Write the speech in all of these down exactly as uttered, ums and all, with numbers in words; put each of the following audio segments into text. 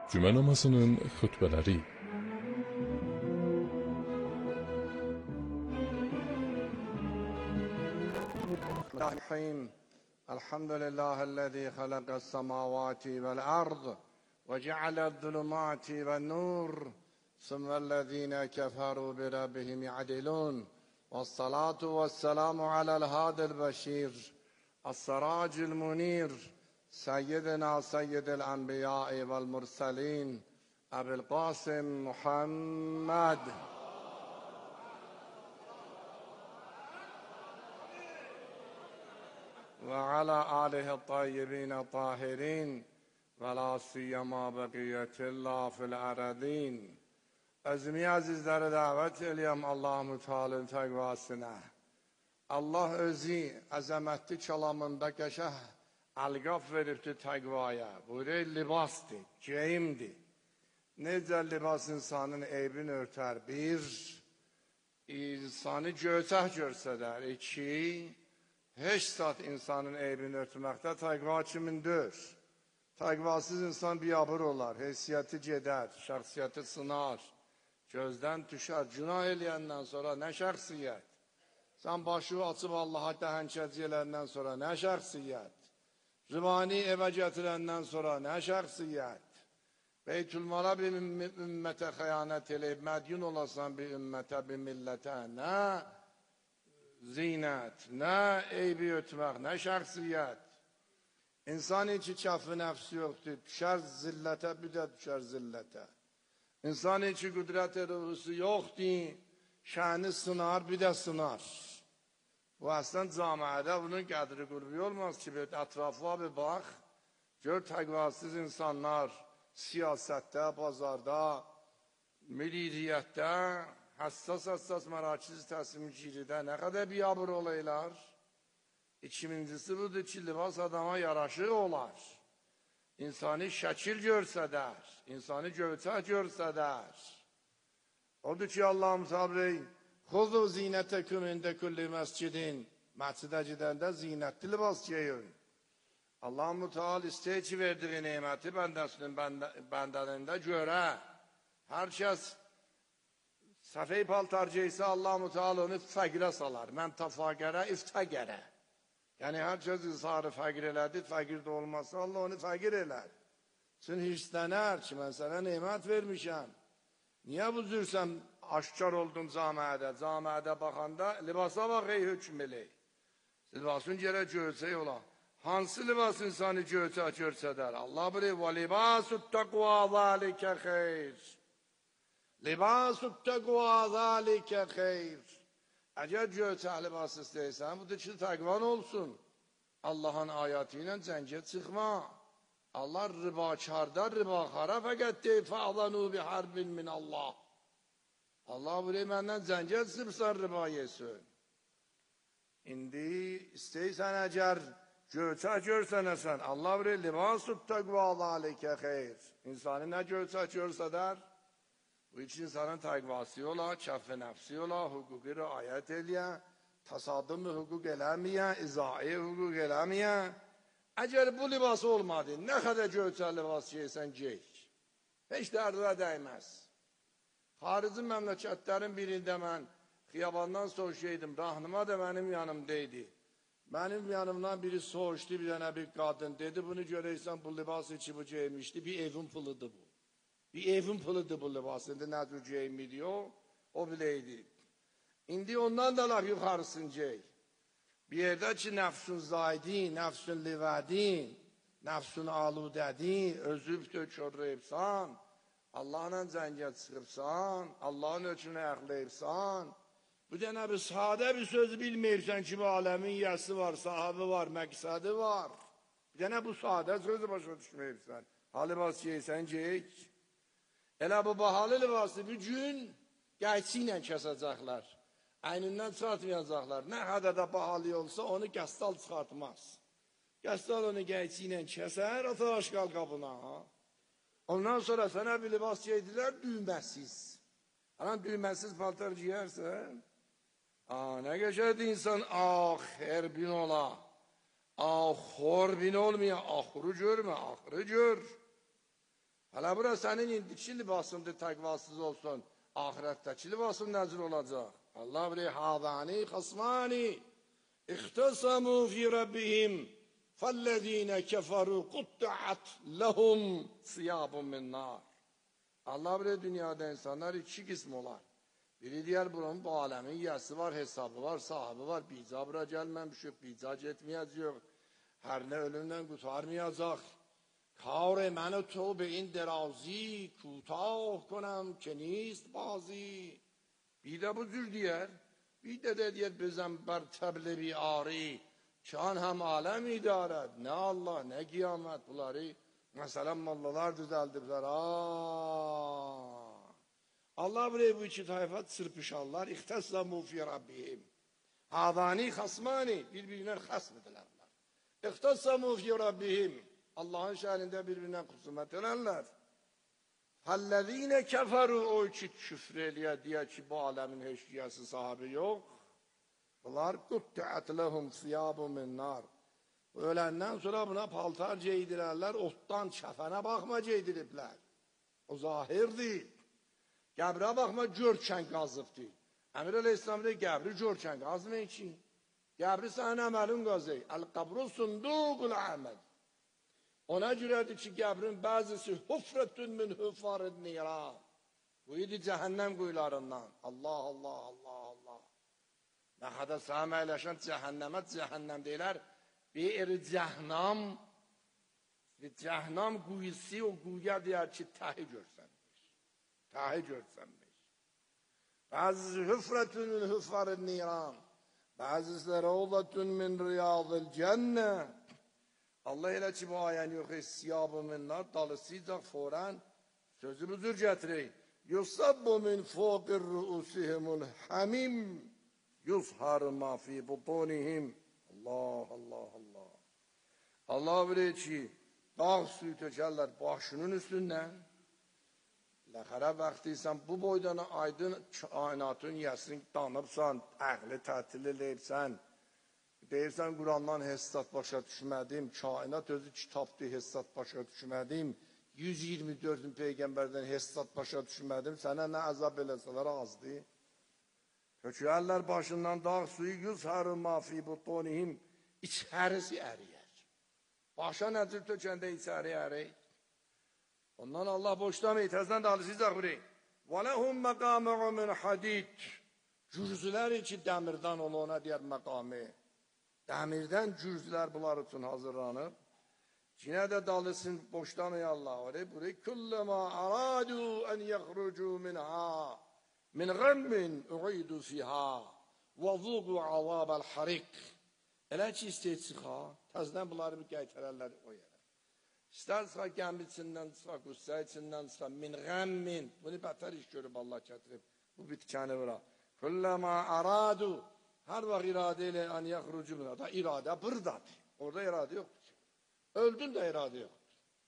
Cümə namazının xutbələri. Elhamdülillahillezî halaqas-semâvâti vel-ard ve ceale'z-zulumâti ven-nur summellezîne keferû bi rabbihim ya'dilûn ve's-salâtu ve's-selâmu alel hâdil beşîr es-serâcil munîr seyyidina seyyidil enbiyâi vel-murselîn Ebu'l Qâsim Muhammed ve ala alihi tayyibin tahirin ve la siyama bekiyetillah fil aradin. Özümü azizleri davet edeyim Allah-u Teala'nın təqvasına. Allah özü əzəmətli kəlamında qəşəh əlqaf veribdir təqvaya. Bu libasdır, geyimdir. Necə libas insanın eybini örtər? Bir, insanı göçək görsədər. İki, heç zat insanın eybini örtməkdə təqva kimindir? Təqvasız insan biyabır olar, heysiyyəti gedər, şəxsiyyəti sınar, gözdən düşər. Günah eləyəndən sonra nə şəxsiyyət? Sən başı açıb Allaha dəhənkəci eləyəndən sonra nə şəxsiyyət? Rivani evə gətirəndən sonra nə şəxsiyyət? Beytülmala bir ümmətə xəyanət eləyib, mədyun olasan bir ümmətə, bir millətə, nə zinət, nə eybi ötmək, nə şəxsiyyət. İnsan içi kəfi nəfsi yoxdur, düşər zillətə, bir də düşər zillətə. İnsan içi qüdrət ruhusu yoxdur, şəni sınar, bir də sınar. Bu əslən camiədə bunun qədri qurbi olmaz ki, ətrafına bir bax, gör təqvasız insanlar siyasətdə, bazarda, milliyyətdə, həssas-həssas mərakiz təslim-giridə nə qədər biyabır olaylar? İkincisi budur ki, libas adama yaraşıq olar. İnsani şəkil görsədər, insani gövçək görsədər. Odur ki, Allah'ım sabrey, xuzu zinətəküm ində kulli məscidin, məscidə gedəndə zinətli libas giyin. Allah-u Teala istəyir ki, verdiği neməti bəndəsinin bəndənində görə. Hər kəs səfəy paltar geysə Allah-u Teala onu fəqirə salar. Mən tafagərə, iftəgərə. Yəni, hər kəs izharı fəqir elədi, fəqir də olmasa Allah onu fəqir elər. Üçün hirslənər ki, mən sənə nemət vermişəm. Niyə bu cürsən aşkar oldun camiədə? Camiədə baxanda libasa bax ey hökm elək. Libasın gərək görsək ola. Hansı libas insanı görsək görsədər? Allah bilir, və libasut təqva zəlikə xeyr. Libasut təqva zəlikə xeyr. Əgər görsək libas istəyirsən, bu da ki, təqvan olsun. Allah'ın ayəti ilə cəngə çıxma. Allah ribakarda, ribaxara fəqət deyib, fə'zanu bi harbin min Allah. Allah bilir, məndən cəngə çıxıbsan riba yesin. İndi istəyirsən əgər göçək görsənəsən, Allah bilir, libasut təqva zəlikə xeyr. İnsanı nə göçək görsədər? Bu üç insanın təqvası ola, kəf-i nəfsi ola, hüquqi riayət eləyə, təsadüm hüquq eləməyə, izai hüquq eləməyə. Əgər bu libas olmadı, nə qədər göçək libas geysən geyik. Heç dərdilə dəyməz. Xarici məmləkətlərin birində mən xiyabandan soğuşaydım, rahnıma da mənim yanımdaydı. Mənim yanımdan biri soğuşdu, bir dənə bir qadın dedi, bunu görəysən bu libas içi bu geymişdi, bir evin pılıdır bu. Bir evin pılıdır bu libas, indi nə cür geyimiydi o, o biləydi. İndi ondan da laf yuxarısın gey. Bir yerdə ki, nəfsün zaydin, nəfsün livədin, nəfsün aludədin, özüb tökörrəyibsan, Allah'la cəngə çıxıbsan, Allah'ın hökmünü əxləyibsan, bu dənə bir sadə bir söz bilməyirsən ki, bu aləmin yəsi var, sahibi var, məqsədi var. Bir dənə bu sadə sözü başa düşməyibsən. Ha libas geysən geyik. Elə bu bahalı libası bir gün qayçı ilə kəsəcəklər. Əynindən çıxartmayacaqlar. Nə qədər də bahalı olsa onu qəstal çıxartmaz. Qəstal onu qayçı ilə kəsər, atar aşqal qabına. Ondan sonra sənə bir libas geydilər, düyməsiz. Anan düyməsiz paltar giyərsən, nə geçerdi insan ahir bin ola, ahir bin olmaya, ahırı görme, ahırı gör. Hala bura senin indiki libasındır, takvasız olsun. Ahiretteki libasın nezir olacak. Allah bilir, hâzâni khasmâni ihtasamû fî rabbihim fellezîne keferû kuttu'at lehum siyâbun min nâr. Allah bilir, dünyada insanlar iki kısım olar. Biri diğer bunun bu alemin yası var, hesabı var, sahibi var. Biza bura gelmemiş yok, biza etmeyecek. Her ne ölümden kurtarmayacak. کار من و تو به این درازی کوتاه کنم که نیست بازی. Bir de bu cür diyer. Bir de de diyer bizem ber teble bi ari. Çan hem alem idaret. Ne Allah ne kıyamet bunları. Mesela mollalar düzeldirler. Aa. Allah bile bu iki tayfat sırpışarlar. İhtesamu fi rabbihim. Hadani hasmani. Birbirinden hasmediler. İhtesamu fi rabbihim. Allah'ın şehrinde birbirinden husumet edenler. Hallezine keferu, o ki küfreliye diye ki bu alemin heşkiyası sahibi yok. Bunlar kuttu'at lehum siyabun min nar. Ölenden sonra buna paltar giydirirler, ottan çefene bakma giydiripler. O zahir değil. Qəbrə bakma görkən qazıb değil. Emir Aleyhisselam deyir, qəbri görkən qazma için. Qəbri sənin əməlin qazı. El-qabru sunduqul əməl. Ona görədir ki, qəbrin bəzisi hufretün min hufarid niran. Bu idi cəhənnəm quyularından. Allah, Allah, Allah, Allah. Nə qədər səhəm əyləşən cəhənnəmə cəhənnəm deyilər. Bir cəhnam, bir cəhnam quyusi o quyuya deyər ki, təhi görsənmiş. Təhi görsənmiş. Bəzisi hufretün min hufarid niran. Bəzisi ravdatün min riyadil cənnə. Allah elə ki, bu ayəni yox, siyabı minnar, dalısıyacaq forən, sözü büzür gətirək. Yusabbu min fokir ruusihimul hamim, yuzharı ma fi butonihim. Allah, Allah, Allah. Allah bilir ki, dağ suyu tökərlər başının üstündən. Ləxərə vaxtıysan, bu boydan aydın kainatın yəsini danıbsan, əqli tətil eləyibsən, deyirsən, Qurandan hesab başa düşmədim, kainat özü kitabdır, hesab başa düşmədim, yüz iyirmi dörd min peyğəmbərdən hesab başa düşmədim, sənə nə əzab eləsələr azdır. Tökərlər başından dağ suyu, yuzharı ma fi butonihim, içərisi əriyər. Başa nədir tökəndə içəri əriyər? Ondan Allah boşlamayı, təzdən dalısıyacaq burayı. وَلَهُمْ مَقَامُعُ مِنْ حَدِيدٍ. Cürzülər için dəmirdən ol, ona deyər məqamı. Dəmirdən cürzülər bunlar üçün hazırlanıb. Yine de dalısın boşlamıyor Allah. Burayı kullama aradu en yahrucu minha min gammin uidu fiha ve zuqu azabal harik. Elə ki istəyir çıxa, təzdən bunları bir qaytararlar o yerə. İstər çıxa gəmi içindən çıxa, qüssə içindən çıxa, min gammin. Bunu bətər iş görüb Allah gətirib. Bu bitkəni bura. Kullama aradu. Her vaxt iradə ilə an yahrucu minha. Da iradə buradadır. Orada iradə yoxdur. Öldün de irade yoktur.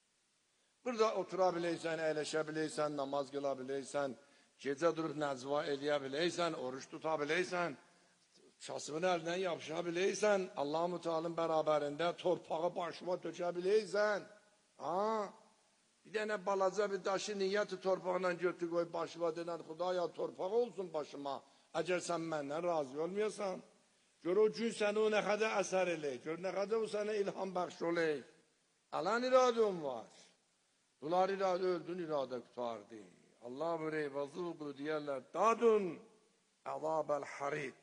Burada oturabileysen, eğleşebileysen, namaz kılabileysen, gece durup nezva edebileysen, oruç tutabileysen, şasımın elinden yapışabileysen, Allah-u Teala'nın beraberinde torpağı başıma dökebileysen, ha? Bir tane balaca bir taşı niyyeti torpağına götür koy başıma denen, Xudaya torpağı olsun başıma. Eğer sen benden razı olmuyorsan, gör o gün seni o ne kadar eser eley, gör ne kadar o sana ilham bəxş oley. Alan iradem var. Bunlar irade öldün, irade kurtardı. Allah burayı vazuqu deyərlər, dadun azabel harik.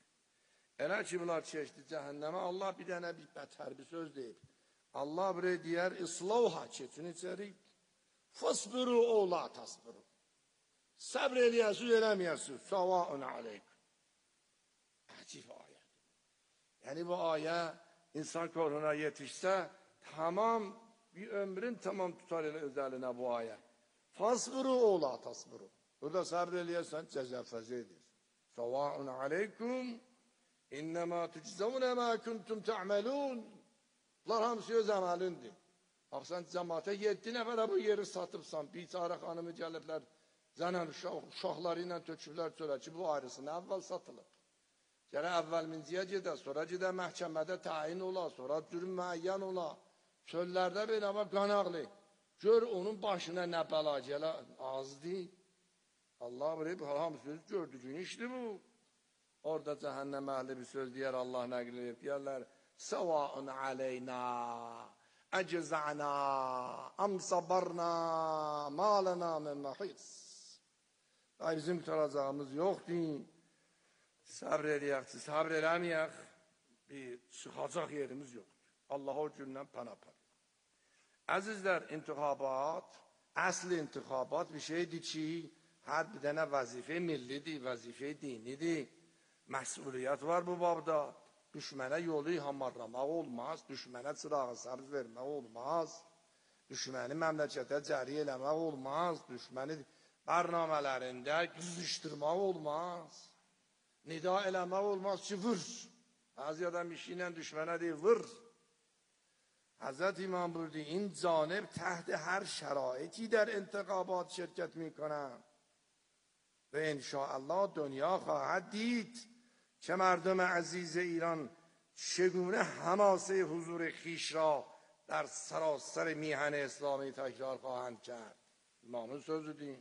Elə ki bunlar çeşdi cəhənnəmə, Allah bir dənə bir bətər bir söz deyib. Allah burayı deyər, islavha keçin içəri. Fasbiru o la tasbiru. Səbr eləyəsiz, eləməyəsiz. Savaun aleykum. Əcib ayet. Yani bu ayet insan koruna yetişse tamam bir ömrün tamam tutar ile özeline bu ayet. Fasbiru o la tasbiru. Burada sabreliyesen cezafeze edir. Savaun aleykum innema tüczavune ma kuntum ta'melun. Bunlar hamısı öz əməlindir. Bak sen cemaate yedi nəfərə bu yeri satıbsan, bir çare hanımı gəliblər, zənən uşaqları ilə töküblər çölə ki bu ayrısını əvvəl satılıb. Gərək əvvəl minciyə gedə, sonra gedə məhkəmədə təyin ola, sonra cürüm müəyyən ola. Çöllərdə belə ama qanaqlı. Gör onun başına nə bəla gələ azdır. Allah bilir, hamısı gördüyün işdir bu. Orada cəhənnəm əhli bir söz deyər, Allah nəql edib, deyərlər, səvaun aleyna, əcəzəna, am sabarna, malana min məhis. Ay, bizim tutaracağımız yoxdur. Səbr edəyək, səbr eləməyək, bir çıxacaq yerimiz yoxdur. Allah o gündən pənapər. Əzizlər, intixabat, əsl intixabat bir şeydir ki, hər bir dənə vəzifə millidir, vəzifə dinidir. Məsuliyyət var bu babda. Düşmənə yolu hamarlamaq olmaz, düşmənə çırağı səbz vermək olmaz, düşməni məmləkətə cəri eləmək olmaz, düşməni bərnamələrində qızışdırmaq olmaz, nida eləmək olmaz ki, vır. Bəzi adam işi ilə düşmənə deyir, vır. Hazret İmam buyurdu, این جانب تحت هر شرایطی در انتخابات شرکت میکنند و انشاءالله دنیا خواهد دید که مردم عزیز ایران چگونه حماسه حضور خویش را در سراسر میهن اسلامی تکرار خواهند کرد. İmamın sözüdür.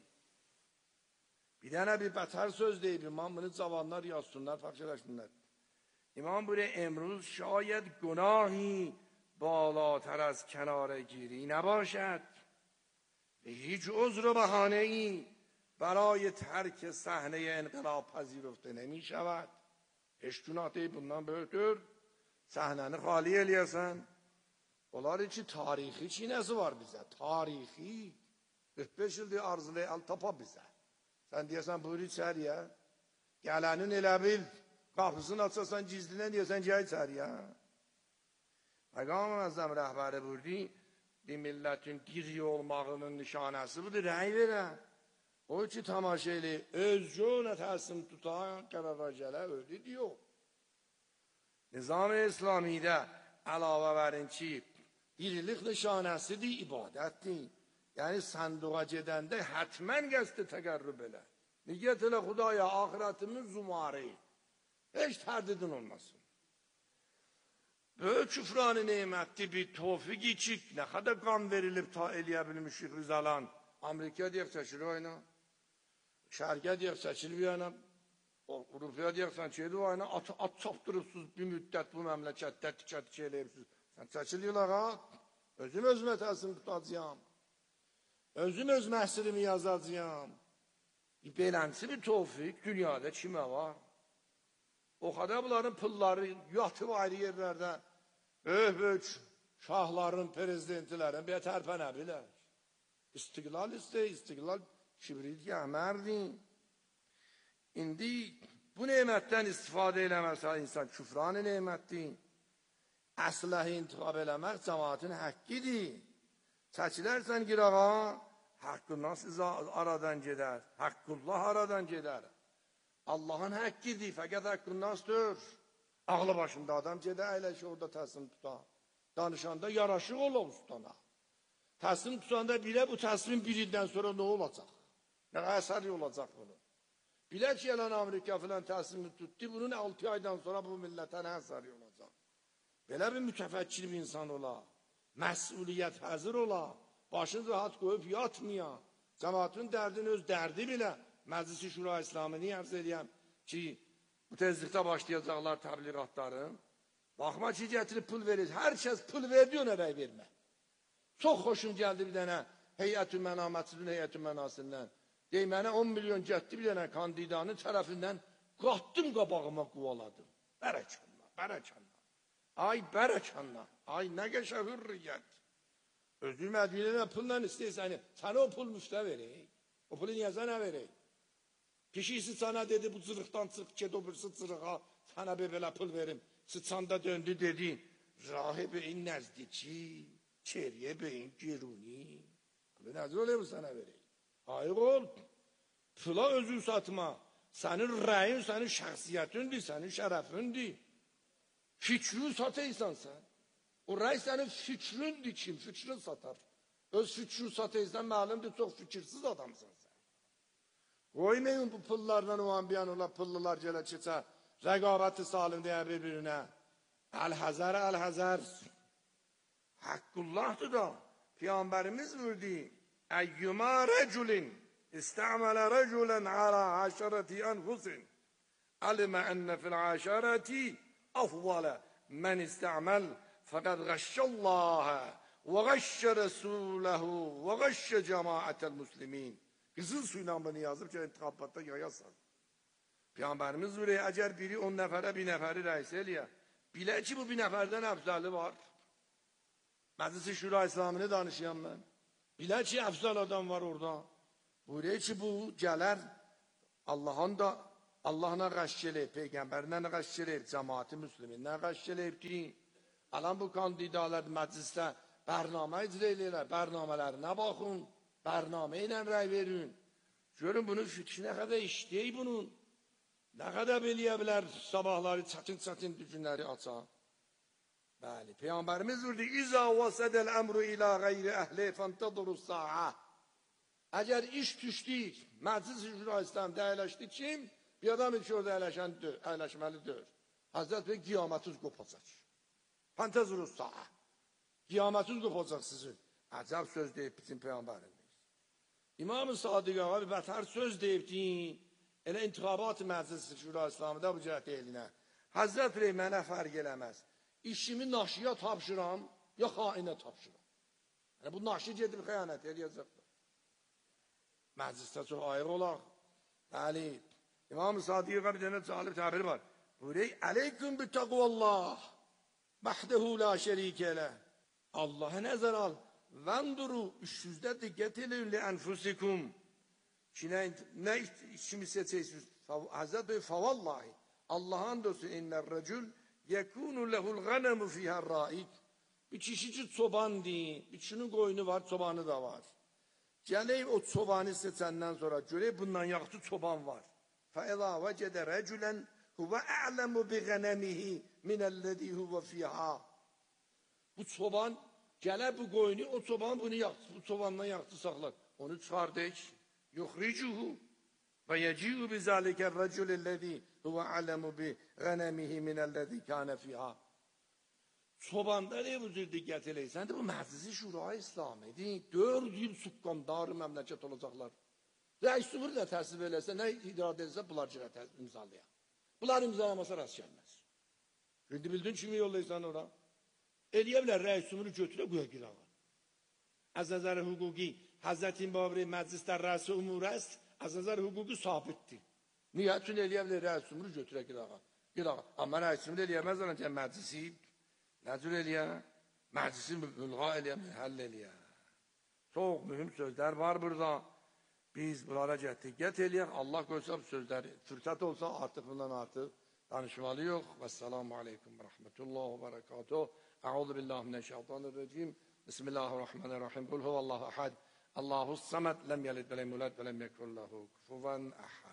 Bir dənə bir bətər söz deyib, İmam bunu cavanlar yazsınlar, fakirləşsinlər. İmam buyuruyor, امروز شاید گناهی بالاتر از کناره گیری نباشد به هیچ عذر و بهانه ای برای ترک صحنه انقلاب پذیرفته نمی شود. Heç günah deyib bundan böyükdür. Səhnəni xali eləyəsən. Onlar için tarixi çinəsi var bizə. Tarixi. qırx beş ildir arzulayal tapa bizə. Sən deyəsən buyur içəriyə. Gələnin elə bil. Qapısını açasan gizlindən deyəsən gəl içəriyə. Peyğəmbər Əzəm rəhbəri buyurdu, bir millətin diri olmağının nişanəsi budur, rəy verən. O ki tamaşa elə, özgünə təsim tutan, qərara gələ, öldü diyor. Nizam-ı İslamidə əlavə verin ki, dirilik nişanəsidir, ibadətdir. Yəni, sandığa gedəndə hətmən qəsdi təqərrüb elə. Niyyət elə Xudaya, ahirətimin zumari. Heç tərdidin olmasın. Böyük küfranı neymətli bir tofiqi ki, nə qədər qan verilib ta eləyə bilmişik Rizalan. Amerika deyək çəkilir oyna. Şərqə deyək çəkilir yana. Avropaya deyək sən şeydir oyna. At, at çapdırıbsınız bir müddət bu məmləkətdə tikə-tikə eləyibsiniz. Sən çəkilir ağa. Özüm özümə təsim tutacağım. Özüm öz məhsilimi yazacağım. Beləmsi bir tofiq dünyada kimə var? O kadar bunların pılları yatıb ayrı yerlərdə böyük-böyük şahların, prezidentlərin bir tərpənə bilər. İstiqlal istə, istiqlal kibrit yəhmərdir. İndi bu neymətdən istifadə eləməsə insan küfranı neymətdir. Əsləhi intiqab eləmək cəmaatın həqqidir. Çəkilərsən qirağa, haqqından siz aradan gedər. Haqqullah aradan gedər. Allah'ın hakkıdır, fakat hakkından sür. Ağlı başında adam gedə əyləşə orada təslim tuta. Danışanda yaraşıq ola ustana. Təslim tutanda bilə bu təslim birindən sonra nə olacaq? Nə əsəri olacaq bunu? Bilə ki, yalan Amerika filan təslimi tutdu, bunun altı aydan sonra bu millətə nə əsəri olacaq? Belə bir mütəfəkkir bir insan ola, məsuliyyət həzir ola, başını rahat qoyub yatmaya, cəmaatın dərdini öz dərdi bilə, Məclisi Şura İslamini arz edəyəm ki, bu tezlikdə başlayacaqlar təbliğatların. Baxma ki, gətirib pul verir. Hər kəs pul verdi, ona rəy vermə. Çox xoşum gəldi bir dənə heyət-ü mənamətsizin heyət-ü mənasından. Dey, mənə on milyon getdi bir dənə kandidanın tərəfindən qatdım qabağıma quvaladım. Bərəkanla, bərəkanla. Ay bərəkanla, ay nə qəşə hürriyyət. Özü mədvinədən pulla istəyirsən, sənə o pul müftə verək. O pulu niyə sənə verək? Kişisi sana dedi bu zırıqdan çıx, ged o birisi zırığa, sana bir belə pul verim. Sıçanda döndü dedi, rahib in nəzdiki, çeriye beyin geruni. Pulu nəzir olayım sana verək. Ayıq ol, pula özün satma. Sənin rəyin, sənin şəxsiyyətindir, sənin şərəfindir. Fikrini sataysan sən. O rəy sənin fikrindir kim, fikrin satar. Öz fikrini sataysan, məlumdur, çox fikirsiz adamsan sən. Qoymayın bu pullarla o anbiyan ola, pullular gələ keçə, rəqabəti salim deyən bir-birinə. Əl-həzər, əl-həzər. Haqqullahdır da. Peygamberimiz buyurdu. Eyyuma reculin istamala reculen ala aşareti enfusin alime enne fil aşareti afdala men istamel fakat gashşallâhe ve gashşe resûlehu ve gashşe cemaatel muslimin. Kızıl suyla bunu yazıp ki intikabatta yayasın. Peygamberimiz buyuruyor, eğer biri on nefere bir neferi reis eliyor. Bile ki bu bir neferden efzali var. Meclis-i Şura İslam'ını danışıyorum ben. Bile ki efzal adam var orada. Buyuruyor ki bu gelir Allah'ın da Allah'ına qaşşeleyip, Peygamberine qaşşeleyip, cemaati müslüminine qaşşeleyip deyin. Alan bu kandidalar mecliste bername icra edirlər, bernamelerine bakın, bername ile rey verin. Görün bunun fikri ne kadar işleyip bunun. Ne kadar bileyebilir sabahları çatın çatın düzünleri açan. Bəli, Peygamberimiz buyurdu, İza vasadel emru ila gayri ehli fentadurus sa'a. Eğer iş düştü, Meclis-i Şura İslam'da əyləşdi kim? Bir adam için orada əyləşməlidir. Hazret Bey kıyametiniz kopacak. Fentadurus sa'a. Kıyametiniz kopacak sizin. Acab söz deyip bizim Peygamberimiz. İmam-ı Sadiq ağa bir beter söz deyip deyin. Elə intikabat-ı Meclis-i Şura İslam'da bu cəhət elinə. Hazret Bey mənə fərq eləməz. İşimi naşiya tapşıram, ya hainə tapşıram. Yani bu naşi gedib xəyanət eləyəcəkdir. Məclisdə çox ayıq olaq. Bəli, İmam-ı Sadiq'a bir dənə cəlib təbiri var. Buyuruyor, Aleyküm bi təqvallah, bəhdehu la şərikə ləh. Allah'a nəzər al, vənduru, üçsüzdə diqqət eləyin li ənfusikum. Ki nə, nə işimi seçəysiniz? Hazret Bey, favallahi, Allah'ın dostu innər rəcül, yekunu lehul ghanemu fiha ra'ik. Bir kişi ki çoban değil, bir kişinin koyunu var, çobanı da var. Gələk o çobanı seçəndən sonra görək bundan yaxşı çoban var. فَاِذَا وَجَدَ رَجُلًا هُوَ أَعْلَمُ بِغَنَمِهِ مِنَ الَّذ۪ي هُوَ فِيهَا. Bu çoban, gələ bu koyunu, o çoban bunu yaxşı, bu çobandan yaxşı saxlar. Onu çıxardık. يُخْرِجُهُ وَيَجِيُّ بِذَٰلِكَ الرَّجُلِ الَّذ۪ي هُوَ أَعْلَمُ بِغَنَمِهِ مِنَ الَّذ۪ي كَانَ فِيهَا. Çobanda ne bu cür diqqət eləyirsən? Bu Məclis-i Şura İslam edin. Dörd yıl suqqandarı məmləkət olacaqlar. Rəis Cumhur da təsvib eləsə, nə iradə edilsə, bunlar cürə imzalayaq. Bunlar imzalamasa rast gəlməz. Şimdi bildin kimi yollayırsan ora? Eləyə bilər, Rəis Cumhuru götürə, qoya qirağa. Az nəzər hüquqi, Hazreti Babri məclisdə rəis-i umur əst, az nəzər hüquqi sabitdir. Niyə? Çünki eləyə bilər, Rəis Cumhuru götürə qirağa. Qirağa. Amma Rəis Cumhur eləyəməz olan ki, məclisi Nəzül eləyə, məclisi mülğa eləyə, həll eləyə. Çox mühüm sözlər var burada. Biz bunlara diqqət eləyək. Allah qoysa bu sözləri fürsət olsa artıq bundan artıq danışmalıyıq. Vəssalamu aleykum və rəhmətullah və bərəkatuh. Əuzu billahi minəşşeytanirracim. Bismillahirrahmanirrahim. Qul huvallahu ahad. Allahus samad. Lem yelid və lem yulad və lem yekun lahu kufuven ahad.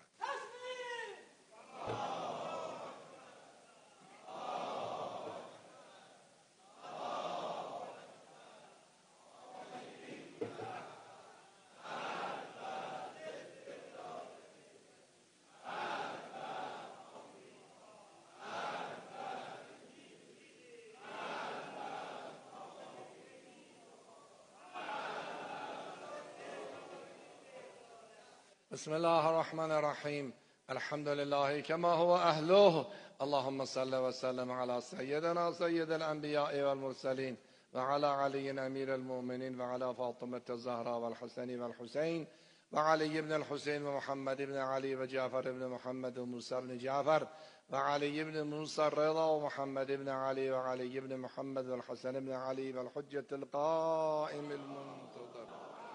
بسم الله الرحمن الرحيم الحمد لله كما هو أهله اللهم صل وسلم على سيدنا سيد الأنبياء والمرسلين وعلى علي أمير المؤمنين وعلى فاطمة الزهراء والحسن والحسين وعلي بن الحسين ومحمد بن علي وجعفر بن محمد وموسى بن جعفر وعلي بن موسى الرضا ومحمد بن علي وعلي بن محمد والحسن بن علي والحجة القائم المنتظر.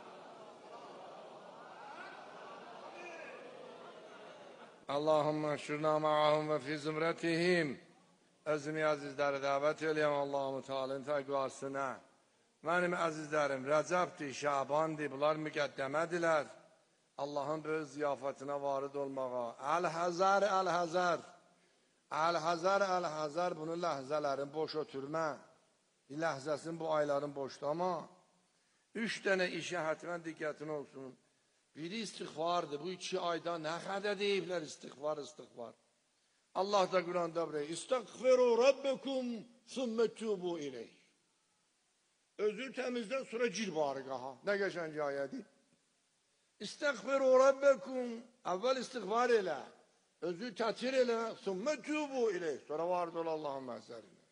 Allahümme şurna ma'ahum ve fi zümretihim. Özümü azizleri davet edeyim Allah'ım Teala'nın təqvasına. Benim azizlerim Rəcəbdir, Şabandır, bunlar müqəddəmədirlər. Allah'ın böyük ziyafətine varid olmağa. Əl-Həzər, Əl-Həzər. Əl-Həzər, Əl-Həzər bunu ləhzələrin boş ötürmə. Bir ləhzəsin bu ayların boşlama. Üç tane işe hətmən diqqətin olsun. Biri istiğfardır. Bu iki ayda ne kadar deyiblər istiğfar, istiğfar. Allah da Kur'an'da buraya İstagfiru Rabbekum sümme tubu ileyh. Özür temizle sonra gir bargaha. Ne geçen ayeti? İstagfiru rabbekum. Evvel istiğfar ile. Özür tatir ile. Sümme tubu ile. Sonra vardır Allah'ın mezarine.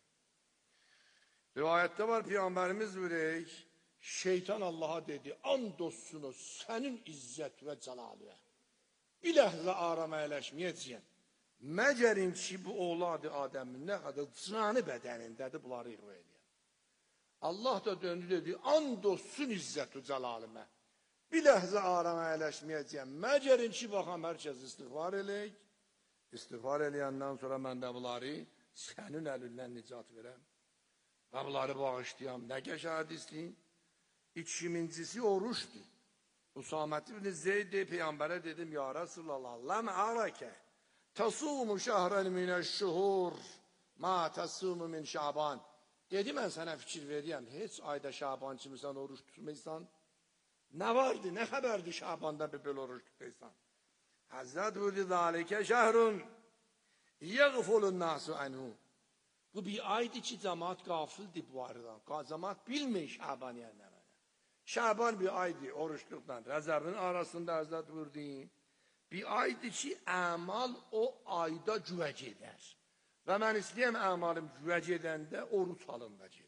Rivayette var Peygamberimiz buyuruyor. Şeytan Allah'a dedi. Andolsun senin izzet ve celaline. Bir lehze arama eleşmeyeceğim. Mecerin ki bu oğladı Adem'in ne kadar canı bedenindedir bunları ihva ediyor. Allah da döndü dedi. Andolsun izzet-ü celalime. Bir lehze arama eleşmeyeceğim. Mecerin ki bakalım herkes istiğfar eleyik. İstiğfar eləyəndən sonra mən də bunları senin elinden nicat verəm. Və bunları bağışlayam. Nə geçer hadisliyin? İkincisi oruçdur. Usamet ibn Zeyd de Peygamber'e dedim ya Resulallah lem arake tasumu şehren mineşşuhur ma tasumu min Şaban. Dedi ben sana fikir veriyem. Hiç ayda Şaban kimisen oruç tutmaysan. Ne vardı ne haberdi Şaban'da bir böyle oruç tutmaysan. Hazret buyurdu zalike şehrun yagfulun nasu anhu. Bu bir aydı ki cemaat gafildi bu arada. Cemaat bilmiyor Şaban yerine. Şaban bir aydı oruçluktan. Rezervin arasında Hazret buyurdu. Bir aydı ki amal o ayda güvec eder. Ve ben isteyem amalım güvec edende oruç alınacak.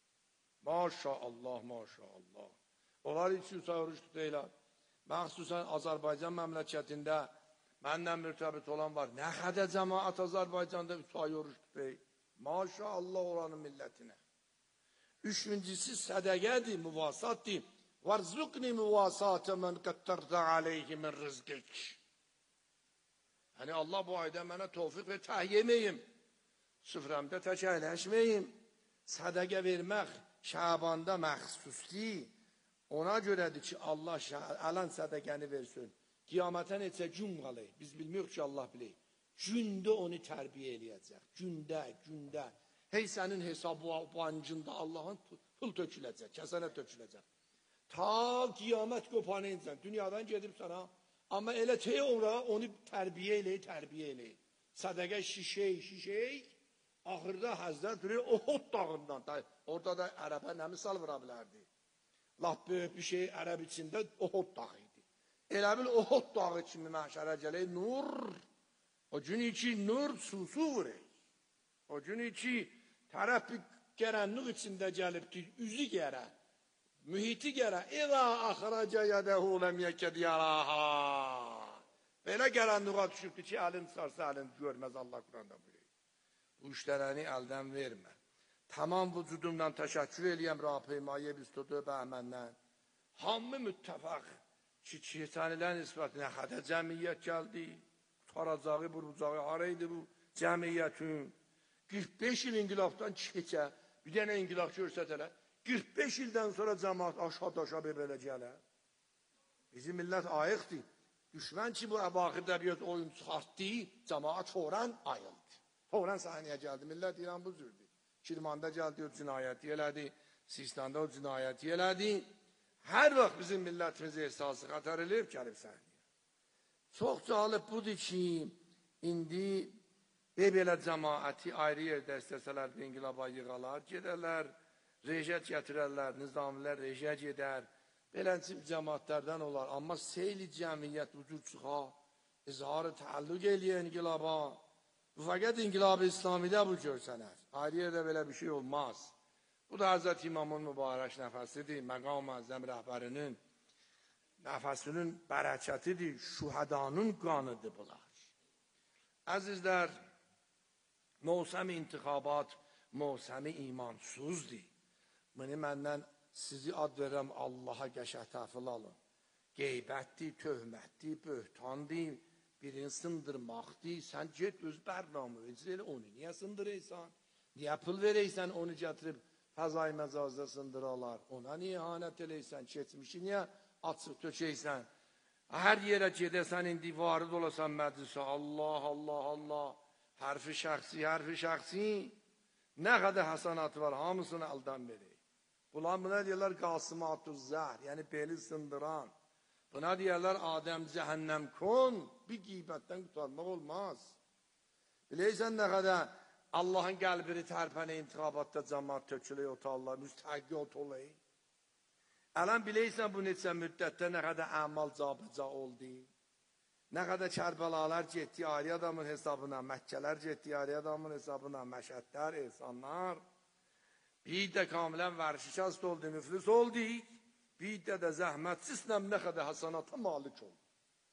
Maşallah maşallah. Onlar için oruç tutuylar. Məxsusən Azərbaycan məmləkətində məndən mürtəbit olan var. Nə qədər cəmaat Azərbaycanda üç ay oruç tutuyur. Maşallah oranın millətinə. Üçüncüsü sədəqədir, müvasatdır. Varzukni müvasatı mən qəttarda aleyhi min rizqik. Yəni Allah bu ayda mənə tövfiq və təhyeməyim. Süfrəmdə tək əyləşməyim. Sədəqə vermək Şabanda məxsusdur. Ona görədir ki, Allah ələn sədəqəni versin. Qiyamətə neçə gün qalır. Biz bilmiyoruz ki, Allah bilir. Gündə onu tərbiyə eləyəcək. Gündə, gündə. Hey sənin hesabı bancında Allahın pul töküləcək, kəsənə töküləcək. Ta qiyamət qopanı insən. Dünyadan gedib sana. Amma elə tey ora onu tərbiyə eləyir, tərbiyə eləyir. Sədəqə şişey, şişey. Axırda Həzrət duruyor Uhud dağından. Orada da ərəbə nə misal vura bilərdi? Laf böyük bir şey Ərəb içində Uhud dağı idi. Elə bil Uhud dağı kimi məhşərə gələk nur. O gün iki nur susu vurur. O gün iki tərəf bir gərənlik içində gəlibdir, üzü gərə, mühiti gərə. İza axraca yədəhu ləm yəkəd yaraha. Belə gərənliğa düşübdür ki, əlin çıxarsa əlin görməz Allah Quranda buyuruyor. Bu işlərəni əldən vermə. Tamam vücudumdan təşəkkür eləyəm Rabbimaya biz tutuq bəhməndən. Hamı müttəfəq ki, keçənilər nisbətinə xədə cəmiyyət gəldi. Taracağı, burbucağı, haraydı bu cəmiyyətin. qırx beş il inqilabdan keçə, bir dənə inqilab görsətələr. qırx beş ildən sonra cəmaat aşağı-daşa belə gələr. Bizim millət ayıqdır. Düşmən ki, bu əbaxirdə bir oyun çıxartdı, cəmaat foran ayıldı. Foran sahniyə gəldi. Millət İran bu cürdür. Kirmanda gəldi, o cinayəti elədi. Sistanda o cinayəti elədi. Hər vaxt bizim millətimiz ehsası xətər eləyib, gəlib səhniyə. Çox cəlib budur ki, indi belə cəmaəti ayrı yerdə istəsələr bir inqilaba yığalar, gedərlər, rejət gətirərlər, nizamilər rejət edər. Beləncə cəmaətlərdən olar. Amma seyli cəmiyyət vücud çıxa, izharı təallüq eləyən inqilaba. Bu fəqət İnqilab-ı İslamidə bu görsənər. Ayrı yerdə belə bir şey olmaz. Bu da Hazreti İmamın mübarək nəfəsidir. Məqam-ı Əzəm rəhbərinin nəfəsinin bərəkətidir. Şühədanın qanıdır bunlar. Əzizlər, mövsəm-i intixabat, mövsəm-i imansuzdur. Bunu məndən sizi ad verəm Allaha qəşəh təhvil alın. Qeybətdir, töhmətdir, böhtandır. Birini sındırmaqdır, sən get öz bərnamı icra elə, onu niyə sındırırsan? Niyə pul verəysən, onu gətirib fəzai məcazda sındıralar? Ona niyə ihanət eləysən, keçmişi niyə açıq tökəysən? Hər yerə gedəsən, indi varid olasan məclisə, Allah, Allah, Allah, hərfi şəxsi, hərfi şəxsi, nə qədər həsanatı var, hamısını əldən verir. Bunlar buna deyirlər qasımatü zəhr, yəni beli sındıran. Buna deyərlər Adəm cəhənnəm kon, bir qeybətdən qutarmaq olmaz. Biləysən nə qədər Allah'ın qəlbini tərpənə intiqabatda cəmaat tökülək otarlar, müstəqqi otarlar. Ələn biləysən bu neçə müddətdə nə qədər əmal cabəca oldu. Nə qədər Kərbəlalar getdi ayrı adamın hesabına, Məkkələr getdi ayrı adamın hesabına, məşədlər, ehsanlar. Bir də kamilən vərşikast oldu, müflis oldu. Bir də də zəhmətsizlə nə qədər həsanata malik oldu.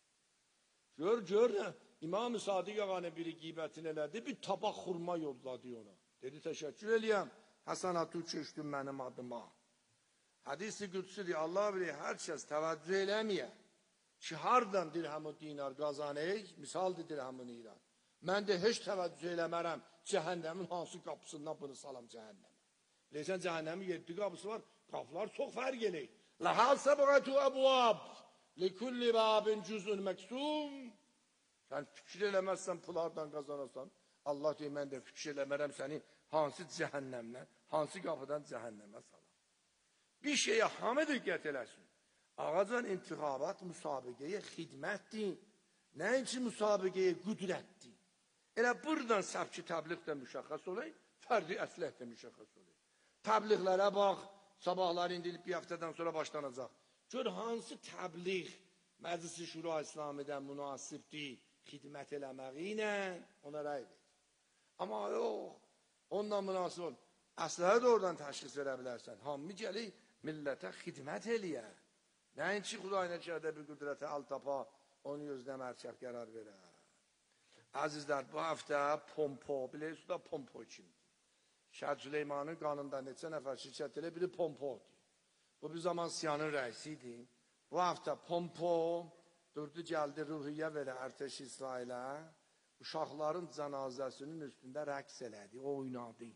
Gör, gör, İmam-ı Sadiq ağanın biri qeybətini elədi, bir tabaq xurma yolladı ona. Dedi, təşəkkür eləyəm, həsanatı köşdün mənim adıma. Hədis-i qüdsüdür, Allah bilir, hər kəs təvəccüh eləməyə ki, hardan dirhəm-i dinar qazanək, misaldır dirhəm-i iran. Mən də heç təvəccüh eləmərəm, cəhənnəmin hansı qapısından bunu salam cəhənnəmə. Biləysən, cəhənnəmin yeddi qapısı var, qapılar çox fərq eləyir. Ləhəl səbəqətü əbuab, likulli babin cüzün məksum. Sən fikir eləməzsən, pulardan qazanırsan. Allah deyir, mən də fikir eləmərəm səni hansı cəhənnəmlə, hansı qapıdan cəhənnəmə salam. Bir şeyə hamı diqqət eləsin. Ağacan intixabat müsabiqəyə xidmətdir. Nəinki müsabiqəyə qüdrətdir. Elə buradan səbki təbliğ də müşəxəs olayım, fərdi əslət də müşəxəs olayım. Təbliğlərə bax, sabahlar indilib bir həftədən sonra başlanacaq. Gör, hansı təbliğ Məclis-i Şura İslamidən münasibdir, xidmət eləməyi ilə ona rəy verir. Amma yox, onunla münasib ol. Əsləhə də oradan təşxis verə bilərsən. Hamı gəlir, millətə xidmət eləyər. Nəinki Xudayla kərdə bir qüdrətə al tapa, onu gözlə mərkəb qərar verər. Əzizlər, bu həftə pompo, bilirsiniz da pompo kimdir? Şəhər Süleymanın qanında neçə nəfər şirkət elə biri pompodur. Bu bir zaman Siyanın rəisi idi. Bu həftə pompo durdu, gəldi ruhiyyə verə Ərtəş İsrailə. Uşaqların cənazəsinin üstündə rəqs elədi, oynadı.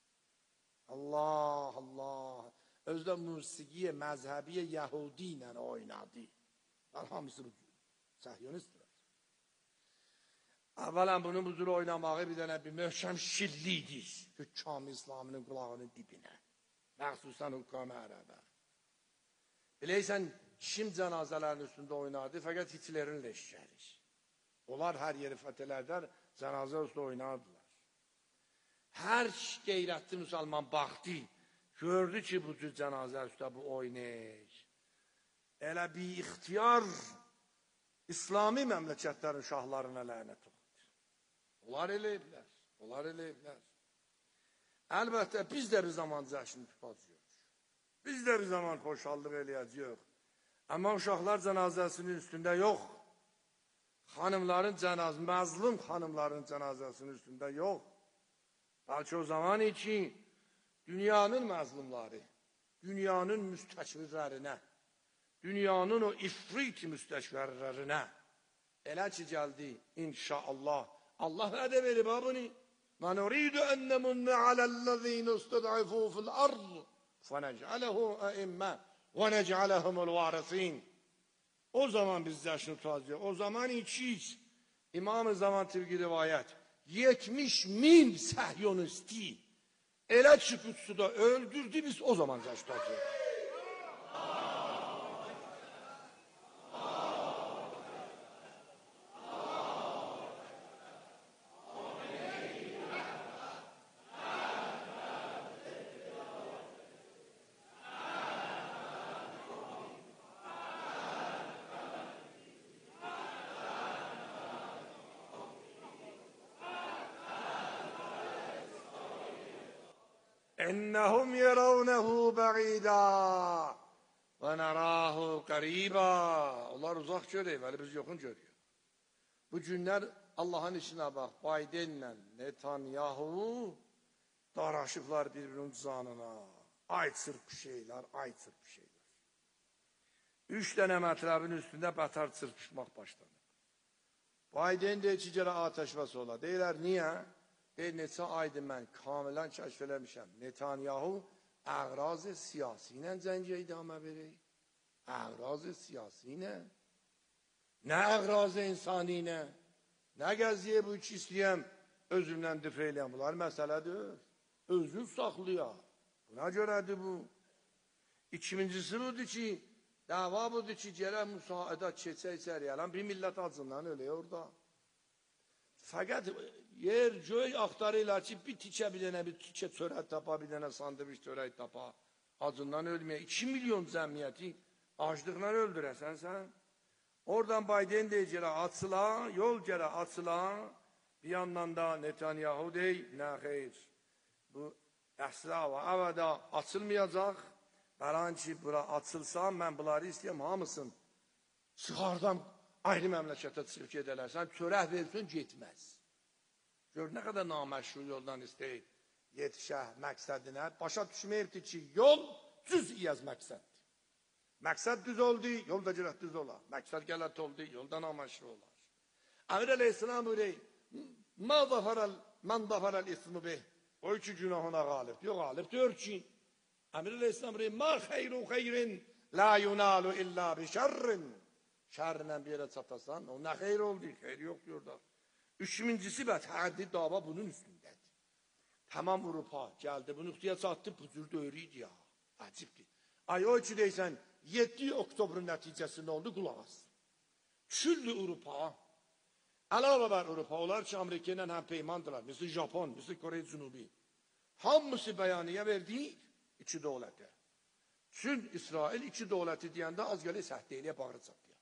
Allah, Allah. Özdə musiqiyə, məzhəbiyə, Yəhudi ilə oynadı. Hamısı bu səhyonistdir. Əvvələn bunun bu cür oynamağı bir dənə bir möhkəm şillidir. Hükkam İslamının qulağının dibinə. Məxsusən hükkam ərəbə. Biləysən, kim cənazələrin üstündə oynardı? Fəqət Hitlerin leşkəri. Onlar hər yeri fətələrdən cənazə üstü oynardılar. Hər qeyrətli müsəlman baxdı, gördü ki, bu cür cənazə üstə bu oynayır. Elə bir ixtiyar İslami məmləkətlərin şahlarına lənət oldu. Onlar eləyiblər, onlar eləyiblər. Əlbəttə, biz də bir zaman cəşini tutacağıq. Biz də bir zaman xoşallıq eləyəcəyik. Amma uşaqlar cənazəsinin üstündə yox. Xanımların cənazəsi, məzlum xanımların cənazəsinin üstündə yox. Bəlkə o zaman için dünyanın məzlumları, dünyanın müstəşvirlərinə, dünyanın o ifrit müstəşvirlərinə elə ki gəldi, inşallah. Allah vədə verib ha bunu. Mən uridu ənnemunne aləllezine istəd'ifu fil ard fənəc'ələhu əimmə və nec'ələhumul varisin. O zaman biz cəşini tutacağıq. O zaman iki İmam-ı Zaman Tirgi rivayət yetmiş min səhyonisti elə ki Qüdsüdə öldürdü, biz o zaman cəşini tutacağıq. İnnehum yeravnehu ba'ida ve narahu qariba. Onlar uzaq görür, bəli biz yoxun görüyor. Bu günlər Allah'ın işinə bax, Biden'lə Netanyahu daraşıblar birbirinin canına. Ay çırp şeyler, ay çırp şeyler. Üç dənə mətləbin üstündə bətar çırpışmaq başlanır. Biden deyir ki, gələ atəşbəs ola. Deyirlər, niyə? Deyir, neçə aydır mən kamilən kəşf eləmişəm. Netanyahu əğraz siyasi ilə cəngə idamə verir. Əğraz siyasi ilə. Nə əğraz insani ilə. Nə gəziyə bu iki istəyəm, özümdən düfə eləyəm. Bunlar məsələdir. Özün saxlaya. Buna görədir bu. İkincisi budur ki, dava budur ki, gələk müsaidə keçək içəriyə. Bir millət acından ölüyor orada. Fakat yer göy aktarıyla ki bir tikə bir dənə bir tikə çörək tapa, bir dənə sandviç çörək tapa. Acından ölmeye iki milyon cəmiyyəti açlıqla öldürəsən sən. Oradan Biden deyəcək, açıla, yol gələ açıla. Bir yandan da Netanyahu dey, nə xeyr. Bu əsla və əvədə açılmayacaq. Bəlan ki, bura açılsa, mən bunları istəyəm, hamısın. Çıxardan ayrı məmləkətə çıxıb gedələrsən, çörək versin, getməz. Gör, nə qədər naməşru yoldan istəyir. Yetişə məqsədinə. Başa düşməyibdir ki, yol düz iyəz məqsəddir. Məqsəd düz oldu, yolda girək düz olar. Məqsəd qələt oldu, yolda naməşru olar. Əmir əleyhisselam buyuruyor, mən zafarəl, mən zafarəl ismi bih. O iki günahına qalib. Yox, qalib diyor ki, Əmir əleyhisselam buyuruyor, mə xeyru xeyrin, la yunalu illa bi şərrin. Şərrlə bir yerə çatasan, o nə xeyr oldu, xeyr yox diyor da. Üçüncüsü və tərdi dava bunun üstündədir. Tamam Avrupa geldi, bunu ihtiyat çatdı, bu cür dövrüydü ya. Acibdir. Ay o ki deysən, yeddi oktobrun nəticəsində oldu, qulaq as. Küllü Avrupa, əlavə var Avrupa, onlar ki Amerika ilə həm peymandılar, misal Japon, misal Kore Cünubi. Hamısı bəyaniyə verdi, iki dövlətə. Çün İsrail iki dövləti deyəndə az gələ səhdeyliyə bağırı çatdı.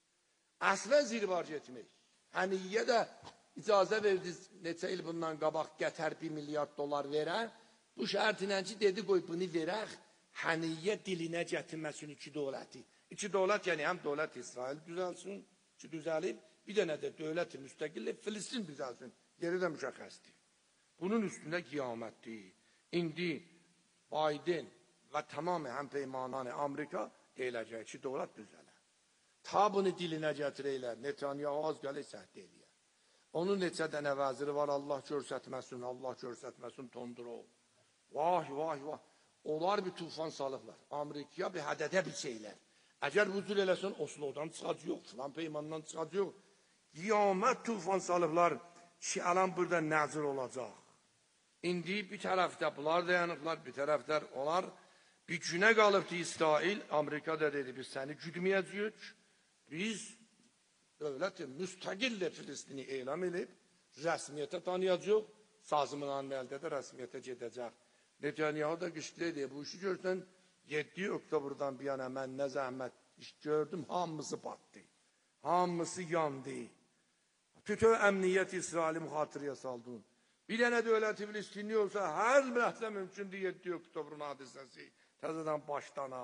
Əslən zirvarcı etmək. Həniyyə də icazə verdi, neçə il bundan qabaq gətər bir milyard dolar verər. Bu şərtinə ki, dedi qoy bunu verək, həniyyə dilinə gətirməsin iki dövləti. İki dövlət, yəni həm dövlət İsrail düzəlsin, ki düzəlib, bir dənə də dövlət-i müstəqillə Filistin düzəlsin. Yeri də müşəxəsdir. Bunun üstünə qiyamətdir. İndi Biden və tamamı həm peymananı Amerika deyiləcək ki, dövlət düzələr. Ta bunu dilinə gətirəylər, Netanyahu az gəlir səhd eləyər. Onun neçə dənə vəziri var, Allah görsətməsin, Allah görsətməsin, tondurov. Vah, vah, vah. Onlar bir tufan salıblar. Amerikaya bir hədədə bir şeylər. Əgər bu cür eləsən, Oslo'dan çıxacaq, filan peymandan çıxacaq. Qiyamət tufan salıblar ki, alan burada nəzir olacaq. İndi bir tərəfdə bunlar dayanıblar, bir tərəfdə onlar bir günə qalıbdı İsrail, Amerikada dedi, biz səni güdməyəcəyik. Biz dövlət-i müstəqillə Filistini elam edib, rəsmiyyətə tanıyacaq, sazımın əldə də rəsmiyyətə gedəcək. Netanyahu da qışqırdı, bu işi görsən, yeddi oktobrdan bir yana mən nə zəhmət iş gördüm, hamısı batdı, hamısı yandı. Bütün əmniyyət İsraili müxatırıya saldın. Bir dənə dövlət-i Filistinli olsa, hər mürəhlə mümkündür yeddi oktobrun hadisəsi, təzədən başdana.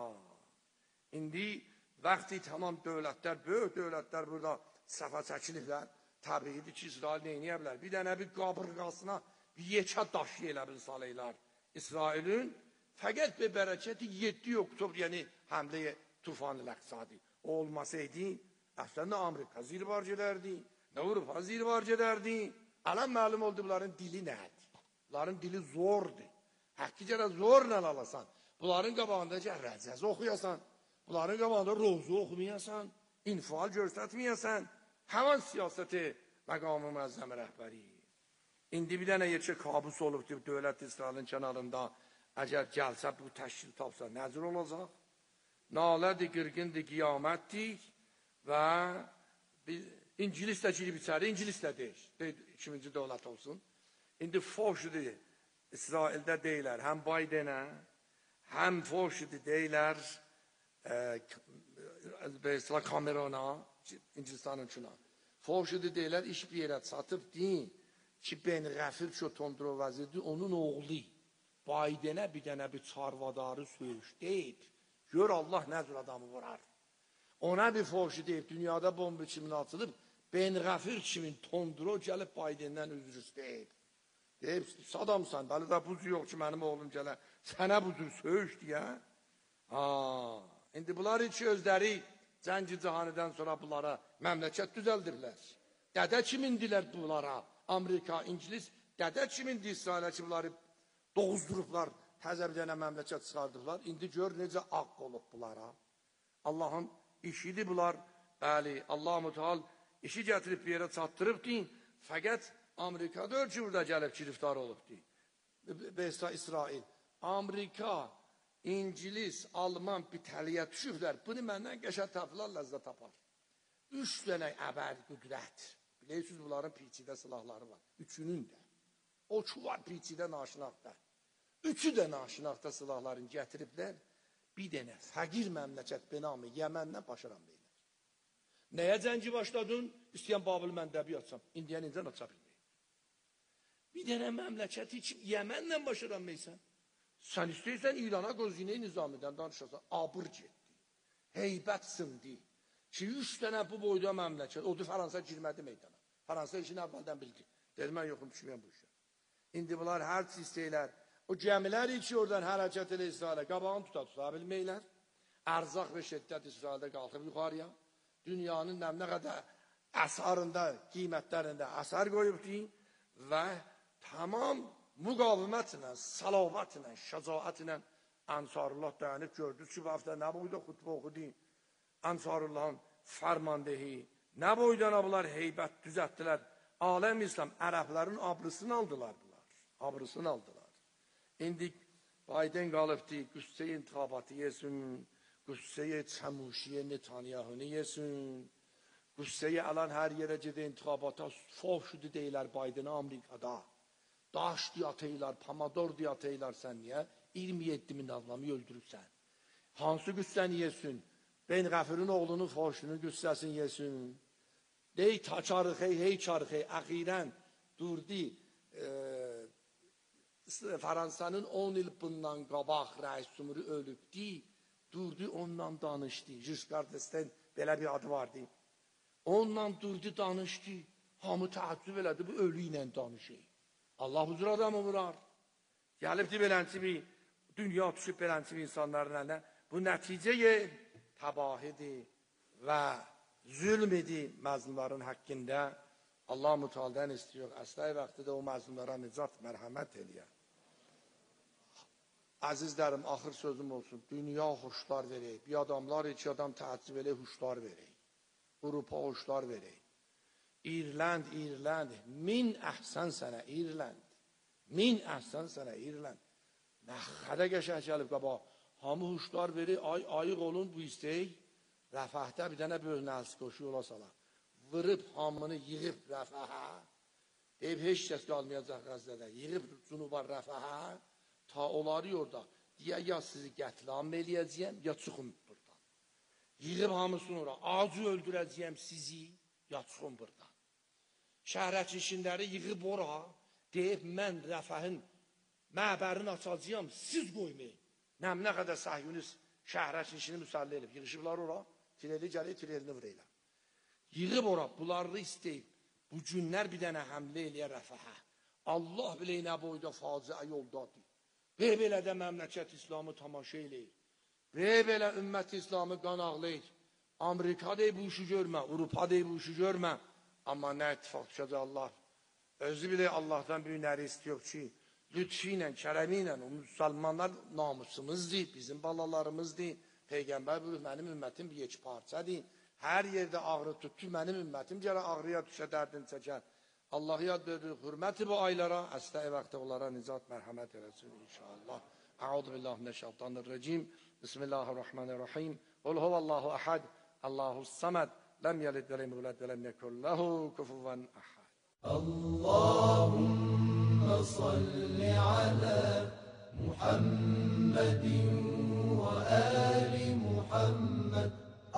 İndi vaxtı tamam dövlətlər, böyük dövlətlər burada səfə çəkilirlər. Təbiidir ki, İsrail neyniyə bilər? Bir dənə bir qabırğasına bir yekə daş elə bil salaylar. İsrailin fəqət bir bərəkəti yeddi oktober, yəni həmləyə tufanı ləqsadı. O olmasaydı, əslində Amerika zirvarc edərdi, nə Avrupa zirvarc edərdi. Alan məlum oldu bunların dili nədir? Bunların dili zordur. Həqiqətən zorla alasan. Bunların qabağında rəcəz oxuyasan. Bunların qabağında rozu oxumayasan. İnfial göstərtməyəsən. Həman siyasəti məqamı müəzzəmi rəhbəri. İndi bir dənə yekə kabus olubdur dövlət İsrailin kənarında. Əgər gəlsə bu təşkil tapsa nəzir olacaq? Nalədir, qırqındır, qiyamətdir və biz İngilis də girib içəri, İngilis də deyir, ikinci dövlət olsun. İndi foşudur, İsraildə deyilər, həm Bidenə, həm foşudur deyilər, e, Camerona, İngilistanın çuna. Foşudur deyilər, iş bir yerə çatıb deyin ki, Ben Qəfir çox tondro vəzirdir, onun oğlu Bidenə bir dənə bir çarvadarı söyüş deyib, gör Allah nə cür adamı vurar. Ona bir foşu deyib, dünyada bomba kimin atılıb, Ben Qəfir kimin tondro gəlib Bidendən üzr istəyib. Deyib, sadamsan, bəli də bu cür yox ki, mənim oğlum gələ, sənə bu cür söyüş deyə. İndi bunlar iki özləri Cəngi Cahanidən sonra bunlara məmləkət düzəldirlər. Dədə kimindilər bunlara? Amerika, İngiliz, dədə kimindir İsrailə ki, bunları doğuzdurublar, təzə bir dənə məmləkət çıxardıblar. İndi gör necə ağ olub bunlara. Allahın işidir bunlar. Bəli, Allah Müteal işi gətirib bir yerə çatdırıbdır. Fəqət Amerika dör ki, burada gəlib giriftar olubdur. Bəsta İsrail. Amerika, İngiliz, Alman bir təliyə düşüblər. Bunu məndən qəşər tapılar, ləzzət tapar. Üç dənə əbəd qüdrət Bilirsiniz, bunların piçidə silahları var. Üçünün də. O ki var piçidə naşinaqda. Üçü də naşinaqda silahlarını gətiriblər. Bir dənə fəqir məmləkət benamı Yəməndən başaran beylər. Nəyə cəngi başladın? İstəyən Babil məndəbi açsam. İndiyə necən aça bilməyim. Bir dənə məmləkəti ki Yəmənlə başaran beysən. Sən istəyirsən İrana qozine nizamidən danışasan. Abır getdi. Heybət sindi. Ki üç dənə bu boyda məmləkət. Odu Fransa girmədi meydana. Fransa işini əvvəldən bildi. Dedi, mən yoxum, düşməyəm bu işə. İndi bunlar hər istəyirlər. O gəmilər ki oradan hərəkət elə İsrailə qabağını tuta tuta bilməklər. Ərzaq və şiddət İsraildə qalxıb yuxarıya. Dünyanın nə qədər əsarında, qiymətlərində əsər qoyubdu və tamam müqavimətlə, salavatlə, şəcaətlə Ənsarullah dayanıb gördü ki, bu hafta nə boyda xutbə oxudu. Ənsarullahın fərmandehi, nə boyda bunlar heybət düzətdilər. Aləm İslam, ərəblərin abrısını aldılar bunlar. Abrısını aldılar. İndi Biden qalıbdı, qüssə-i intihabatı yesin, qüssə-i çəmuşiyə Netanyahını yesin, qüssə-i alan hər yerə gedə intihabata fovşudu deyilər Biden'a Amerikada. Daş diye ataylar, pamador diye ataylar sen niye? iyirmi yeddi min adamı öldürürsən. Hansı qüssəni yesin? Ben Qəfirin oğlunun fovşunun qüssəsini yesin. Dey taçarıq, hey, hey çarıq, hey, əxirən durdu. E, Fransanın on il bundan qabaq Rəis Cumhuru ölübdi, durdu ondan danışdı. Giscard d'Estaing belə bir adı vardı. Ondan durdu danışdı. Hamı təəccüb elədi, bu ölü ilə danışır. Allah huzur adamı vurar. Gəlibdi belənçi bir, dünya düşüb belənçi bir insanların əlinə. Bu nəticəyə təbahidir və zülm idi məzlumların haqqında. Allah mütealdən istiyor. Əslə vaxtı da o məzlumlara nicat, mərhəmət eləyər. Əzizlərim, axır sözüm olsun. Dünya hoşlar verək. Bir adamlar, iki adam təəccüb elək, hoşlar verək. Avropa hoşlar verək. İrland, İrland. Min əhsən sənə İrland. Min əhsən sənə İrland. Nə xədə qəşəng gəlib qaba. Hamı hoşlar verək. Ay, ayıq olun bu istəyik. Rəfəhdə bir dənə böyük nəls qoşu yola salar. Vırıb hamını yığıb rəfəhə. Deyib, heç kəs qalmayacaq Qəzzədə. Yığıb cunuba rəfəhə. Ta onları orada. Deyə, ya sizi qətlam eləyəcəyəm, ya çıxın buradan. Yığıb hamısını orada. Acı öldürəcəyəm sizi, ya çıxın buradan. Şəhərəçişinləri yığıb ora. Deyib, mən rəfəhin məbərini açacağım, siz qoymayın. Nəm nə qədər səhyuniz şəhərəçişini müsəlli edib. Yığışıblar ora. Tireli gəlir, tirelini vuraylar. Yığıb ora, bunları istəyib. Bu günlər bir dənə həmlə eləyə rəfəhə. Allah bilək nə boyda faciə yoldadır. Və belə də məmləkət İslamı tamaşa eləyir. Və belə ümmət İslamı qanaqlayır. Amerika deyib bu işi görmə, Avropa deyib bu işi görmə. Amma nə ittifaq düşəcək Allah. Özü bilək Allahdan bir nəri istiyor ki, lütfi ilə, kərəmi ilə o müsəlmanlar namusumuzdur, bizim balalarımızdır. Peyğəmbər buyurur, mənim ümmətim bir iki parçadır. Hər yerdə ağrı tutdu, mənim ümmətim gərək ağrıya düşə dərdini çəkər. Allah yad verir, hürməti bu aylara, əslə vaxtı onlara nicat, mərhəmət eləsin inşallah. Əuzu billahi mineşşeytanirracim. Bismillahirrahmanirrahim. Qul huvallahu ahad, Allahus samad, lem yelid ve lem yulad ve lem yekun lehu kufuven ahad. Allahumme salli ala Muhammedin ve ali Muhammed.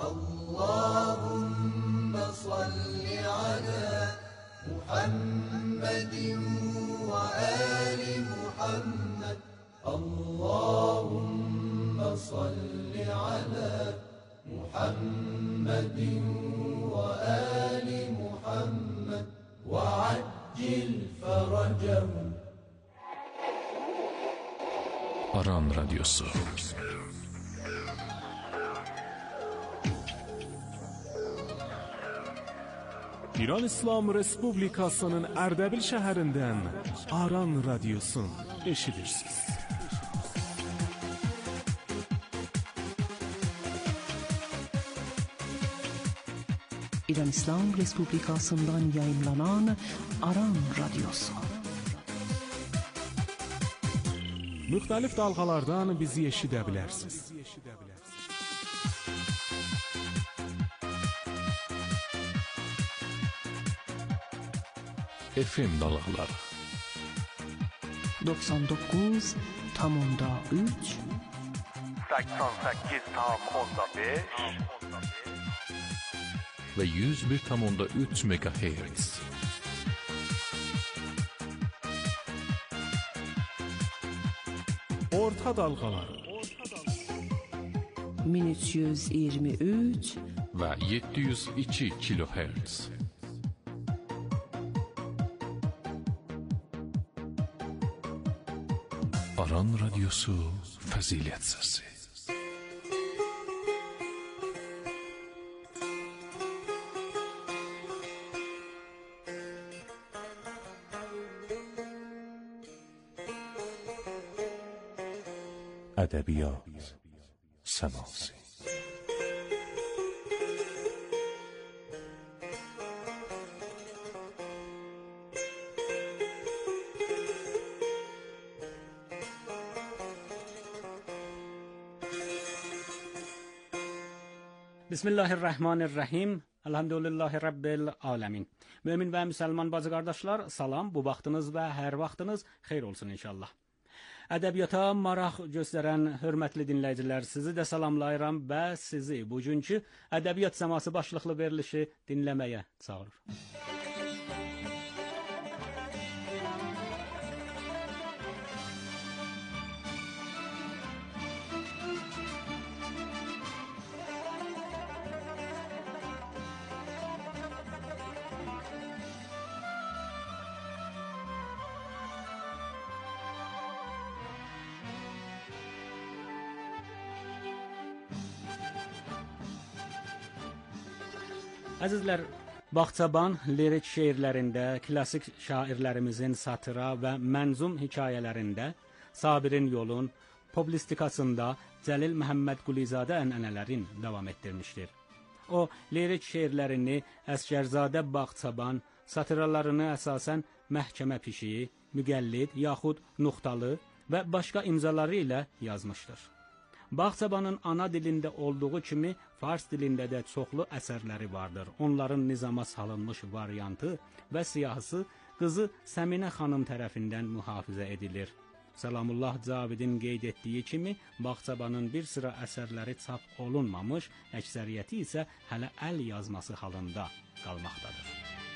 Allahumme salli ala Muhammedin ve ali Muhammed. Allahumme salli ala Muhammedin ve ali Muhammed ve accil feracehum. Aran Radyosu. İran İslam Respublikasının Ərdəbil şəhərindən Aran Radyosun eşidirsiniz. İran İslam Respublikasından yayınlanan Aran Radyosu. Müxtəlif dalğalardan bizi eşidə bilərsiniz. F M dalğaları. doksan doqquz nöqtə üç səksən səkkiz nöqtə beş ve yüz bir nöqtə üç megahertz. Orta dalğaları. min üç yüz iyirmi üç ve yedi yüz iki kilohertz. Aran Radyosu Fazilet Sesi. Ədəbiyyat səması. Bismillahirrahmanirrahim. Elhamdülillahi Rabbil alemin. Mümin ve Müslüman bazı kardeşler, salam. Bu vaxtınız ve her vaxtınız xeyir olsun inşallah. Ədəbiyyata maraq göstərən hörmətli dinləyicilər, sizi də salamlayıram və sizi bugünkü ədəbiyyat səması başlıqlı verilişi dinləməyə çağırır. Əzizlər, Bağçaban lirik şeirlərində, klasik şairlərimizin satıra və mənzum hekayələrində, Sabirin yolun, publistikasında Cəlil Məhəmməd Qulizadə ənənələrin davam etdirmişdir. O, lirik şeirlərini Əsgərzadə Bağçaban, satıralarını əsasən məhkəmə pişiyi, müqəllid yaxud nuxtalı və başqa imzaları ilə yazmışdır. Bağçabanın ana dilində olduğu kimi fars dilində də çoxlu əsərləri vardır. Onların nizama salınmış variantı və siyahısı qızı Səminə xanım tərəfindən mühafizə edilir. Salamullah Cavidin qeyd etdiyi kimi Bağçabanın bir sıra əsərləri çap olunmamış, əksəriyyəti isə hələ əl yazması halında qalmaqdadır.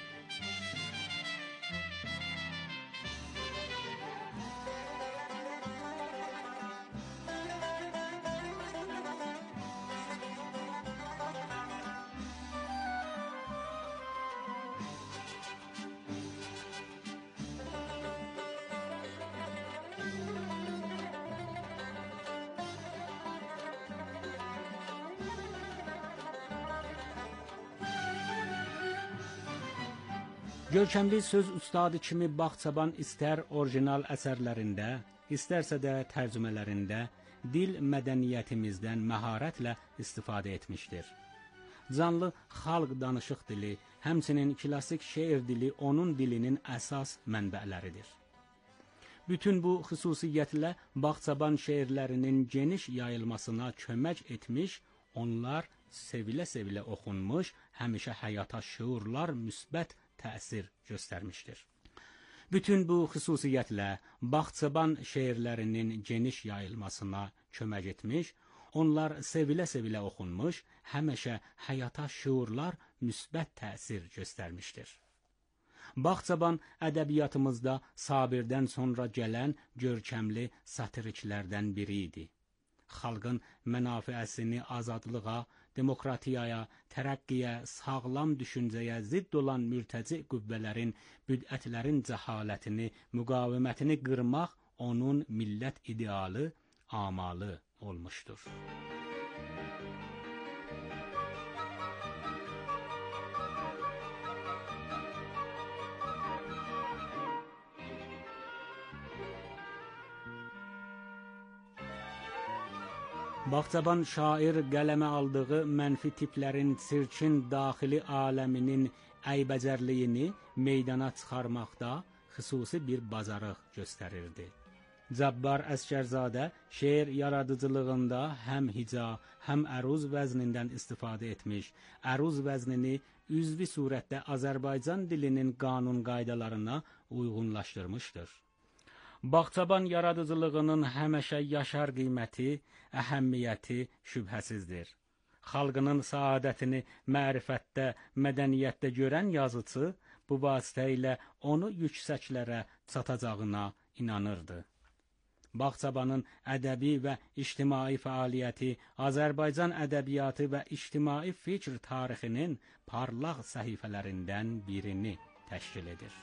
Görkəmli söz ustadı kimi Bağçaban istər orijinal əsərlərində, istərsə də tərcümələrində dil mədəniyyətimizdən məharətlə istifadə etmişdir. Canlı xalq danışıq dili, həmçinin klasik şeir dili onun dilinin əsas mənbələridir. Bütün bu xüsusiyyətlə Bağçaban şeirlərinin geniş yayılmasına kömək etmiş, onlar sevilə-sevilə oxunmuş, həmişə həyata şüurlar müsbət təsir göstərmişdir. Bütün bu xüsusiyyətlə Bağçaban şeirlərinin geniş yayılmasına kömək etmiş, onlar sevilə-sevilə oxunmuş, həmişə həyata şüurlar müsbət təsir göstərmişdir. Bağçaban ədəbiyyatımızda Sabirdən sonra gələn görkəmli satiriklərdən biri idi. Xalqın mənafiəsini azadlığa, demokratiyaya, tərəqqiyə, sağlam düşüncəyə zidd olan mürtəci qüvvələrin, büdətlərin cəhalətini, müqavimətini qırmaq onun millət idealı, amalı olmuşdur. Bağçaban şair qələmə aldığı mənfi tiplərin sirkin daxili aləminin əybəcərliyini meydana çıxarmaqda xüsusi bir bacarıq göstərirdi. Cabbar Əsgərzadə şeir yaradıcılığında həm hica, həm əruz vəznindən istifadə etmiş, əruz vəznini üzvi surətdə Azərbaycan dilinin qanun qaydalarına uyğunlaşdırmışdır. Bağçaban yaradıcılığının həmişə yaşar qiyməti, əhəmiyyəti şübhəsizdir. Xalqının saadətini mərifətdə, mədəniyyətdə görən yazıcı bu vasitə ilə onu yüksəklərə çatacağına inanırdı. Bağçabanın ədəbi və ictimai fəaliyyəti Azərbaycan ədəbiyyatı və ictimai fikr tarixinin parlaq səhifələrindən birini təşkil edir.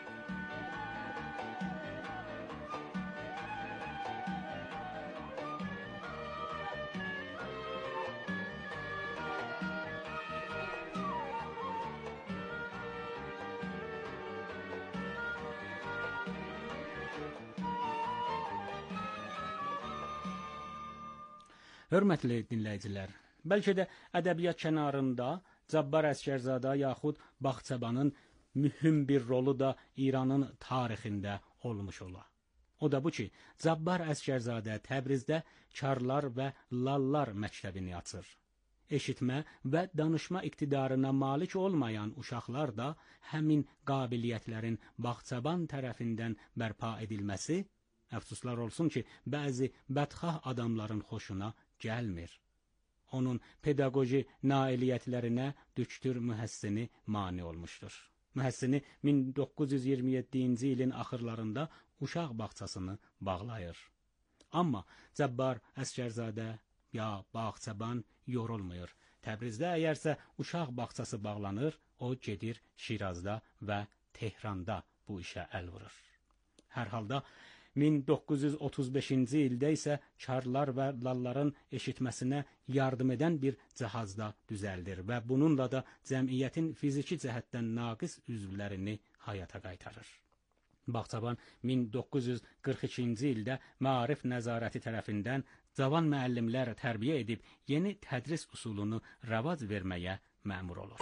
Hörmətli dinləyicilər, bəlkə də ədəbiyyat kənarında Cabbar Əsgərzadə yaxud Bağçabanın mühüm bir rolu da İranın tarixində olmuş ola. O da bu ki, Cabbar Əsgərzadə Təbrizdə Çarlar və Lallar məktəbini açır. Eşitmə və danışma iqtidarına malik olmayan uşaqlar da həmin qabiliyyətlərin Bağçaban tərəfindən bərpa edilməsi, əfsuslar olsun ki, bəzi bədxah adamların xoşuna gəlmir. Onun pedaqoji nailiyyətlərinə Dükdür Mühəssini mane olmuşdur. Mühəssini min doqquz yüz iyirmi yeddinci ilin axırlarında uşaq bağçasını bağlayır. Amma Cabbar Əsgərzadə ya Bağçaban yorulmuyor. Təbrizdə əgərsə uşaq bağçası bağlanır, o gedir Şirazda və Tehranda bu işə əl vurur. Hər halda min doqquz yüz otuz beşinci ildə isə Çarlar və Lalların eşitməsinə yardım edən bir cihazda düzəldir və bununla da cəmiyyətin fiziki cəhətdən naqis üzvlərini həyata qaytarır. Bağçaban min doqquz yüz qırx ikinci ildə Maarif Nəzarəti tərəfindən cavan müəllimlər tərbiyə edib yeni tədris usulunu rəvac verməyə məmur olur.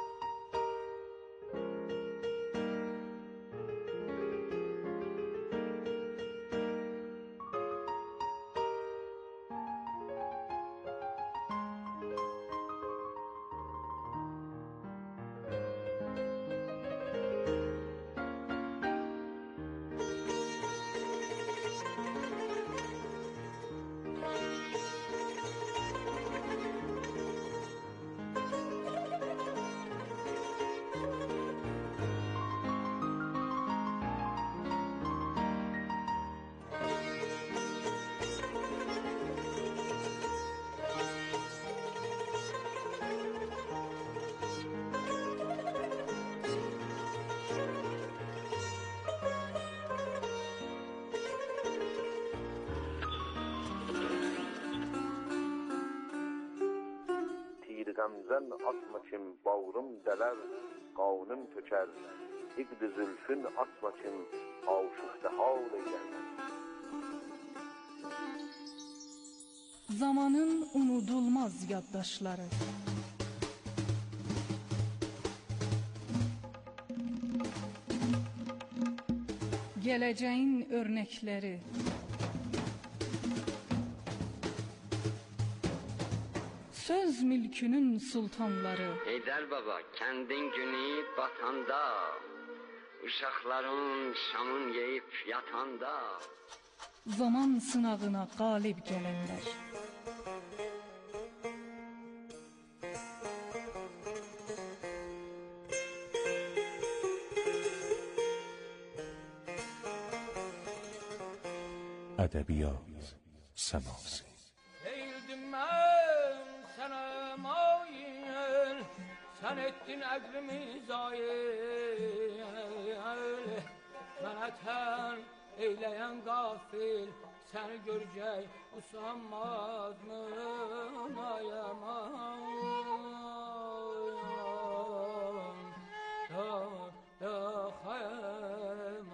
Gamzen atma kim bağrım deler, qanım töker, İqd zülfün atma kim aşıqda hal eyler. Zamanın unudulmaz yaddaşları, geleceğin örnekleri, söz mülkünün sultanları. Heydər baba, kəndin günü batanda, uşaqların şamın yeyib yatanda, zaman sınavına qalib gələnlər. Ədəbiyyat səması. Eğildim mən sənə mail, sən etdin əqlimi zayil. Mənə tən eyləyən qafil, səni görəcək usanmaz mı ayaman, da da xayman.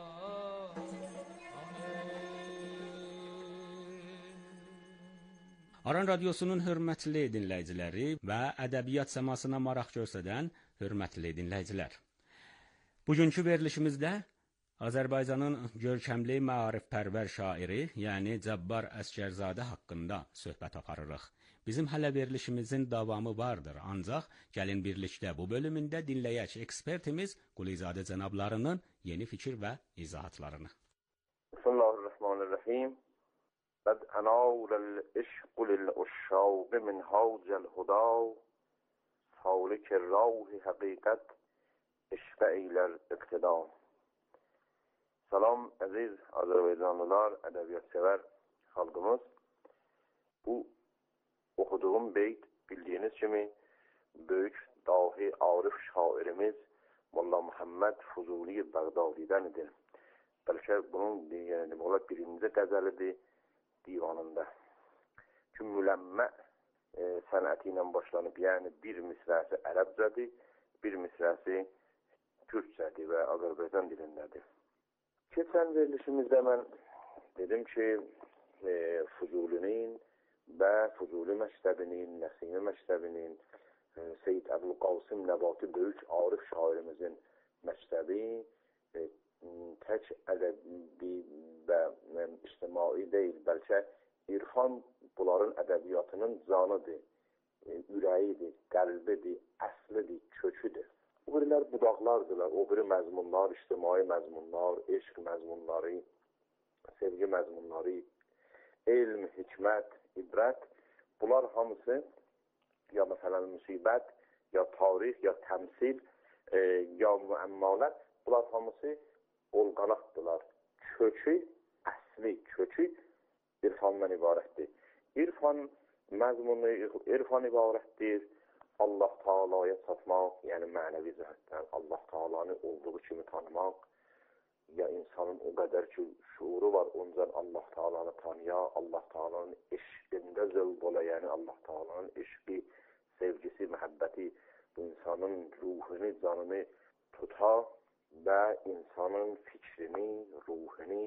Aran Radiosunun hörmətli dinləyiciləri və ədəbiyyat səmasına maraq göstərən hörmətli dinləyicilər. Bugünkü verilişimizdə Azərbaycanın görkəmli maarifpərvər şairi, yəni Cabbar Əsgərzadə haqqında söhbət aparırıq. Bizim hələ verilişimizin davamı vardır. Ancaq gəlin birlikdə bu bölümündə dinləyək ekspertimiz Qulizadə cənablarının yeni fikir və izahatlarını. Bismillahirrahmanirrahim. Qad anawla al-ishq lil-ushshaq min hawj al-huda salik ar-ruh haqiqat ishq eyler iqtida. Salam aziz Azərbaycanlılar, ədəbiyyat sever xalqımız. Bu okuduğum beyt bildiğiniz kimi büyük dahi arif şairimiz Molla Muhammed Fuzuli Bağdadi'dendir. Belki bunun yani, birinci gazelidir divanında. Çünkü mülemme e, sanatıyla başlanıp yani bir misrası Ərəbcədir, bir misrası Türkçədir ve Azərbaycan dilindedir. Geçen verilişimizde ben dedim ki e, Fuzuli'nin ve Fuzuli Məktəbinin, Nəsimi Məktəbinin, e, Seyyid Əbülqasım Nəbati büyük arif şairimizin məktəbi e, tək ədəbi və e, ictimai deyil, bəlkə irfan bunların ədəbiyyatının canıdır, e, ürəyidir, qəlbidir, əslidir, köküdür. O birilər budaqlardırlar, o biri məzmunlar, ictimai məzmunlar, eşq məzmunları, sevgi məzmunları, elm, hikmət, ibrət, bunlar hamısı ya məsələn müsibət, ya tarix, ya təmsil, e, ya müəmmalar, bunlar hamısı olqanaqdırlar. Kökü, əsli kökü irfandan ibarətdir. İrfan məzmunu, irfan ibarətdir. Allah Taala'ya çatmaq, yəni mənəvi cəhətdən Allah Taala'nı olduğu kimi tanımaq, ya insanın o qədər ki şuuru var, ondan Allah Taala'nı tanıya, Allah Taala'nın eşqində zövq ola, yəni Allah Taala'nın eşqi, sevgisi, məhəbbəti bu insanın ruhunu, canını tuta və insanın fikrini, ruhunu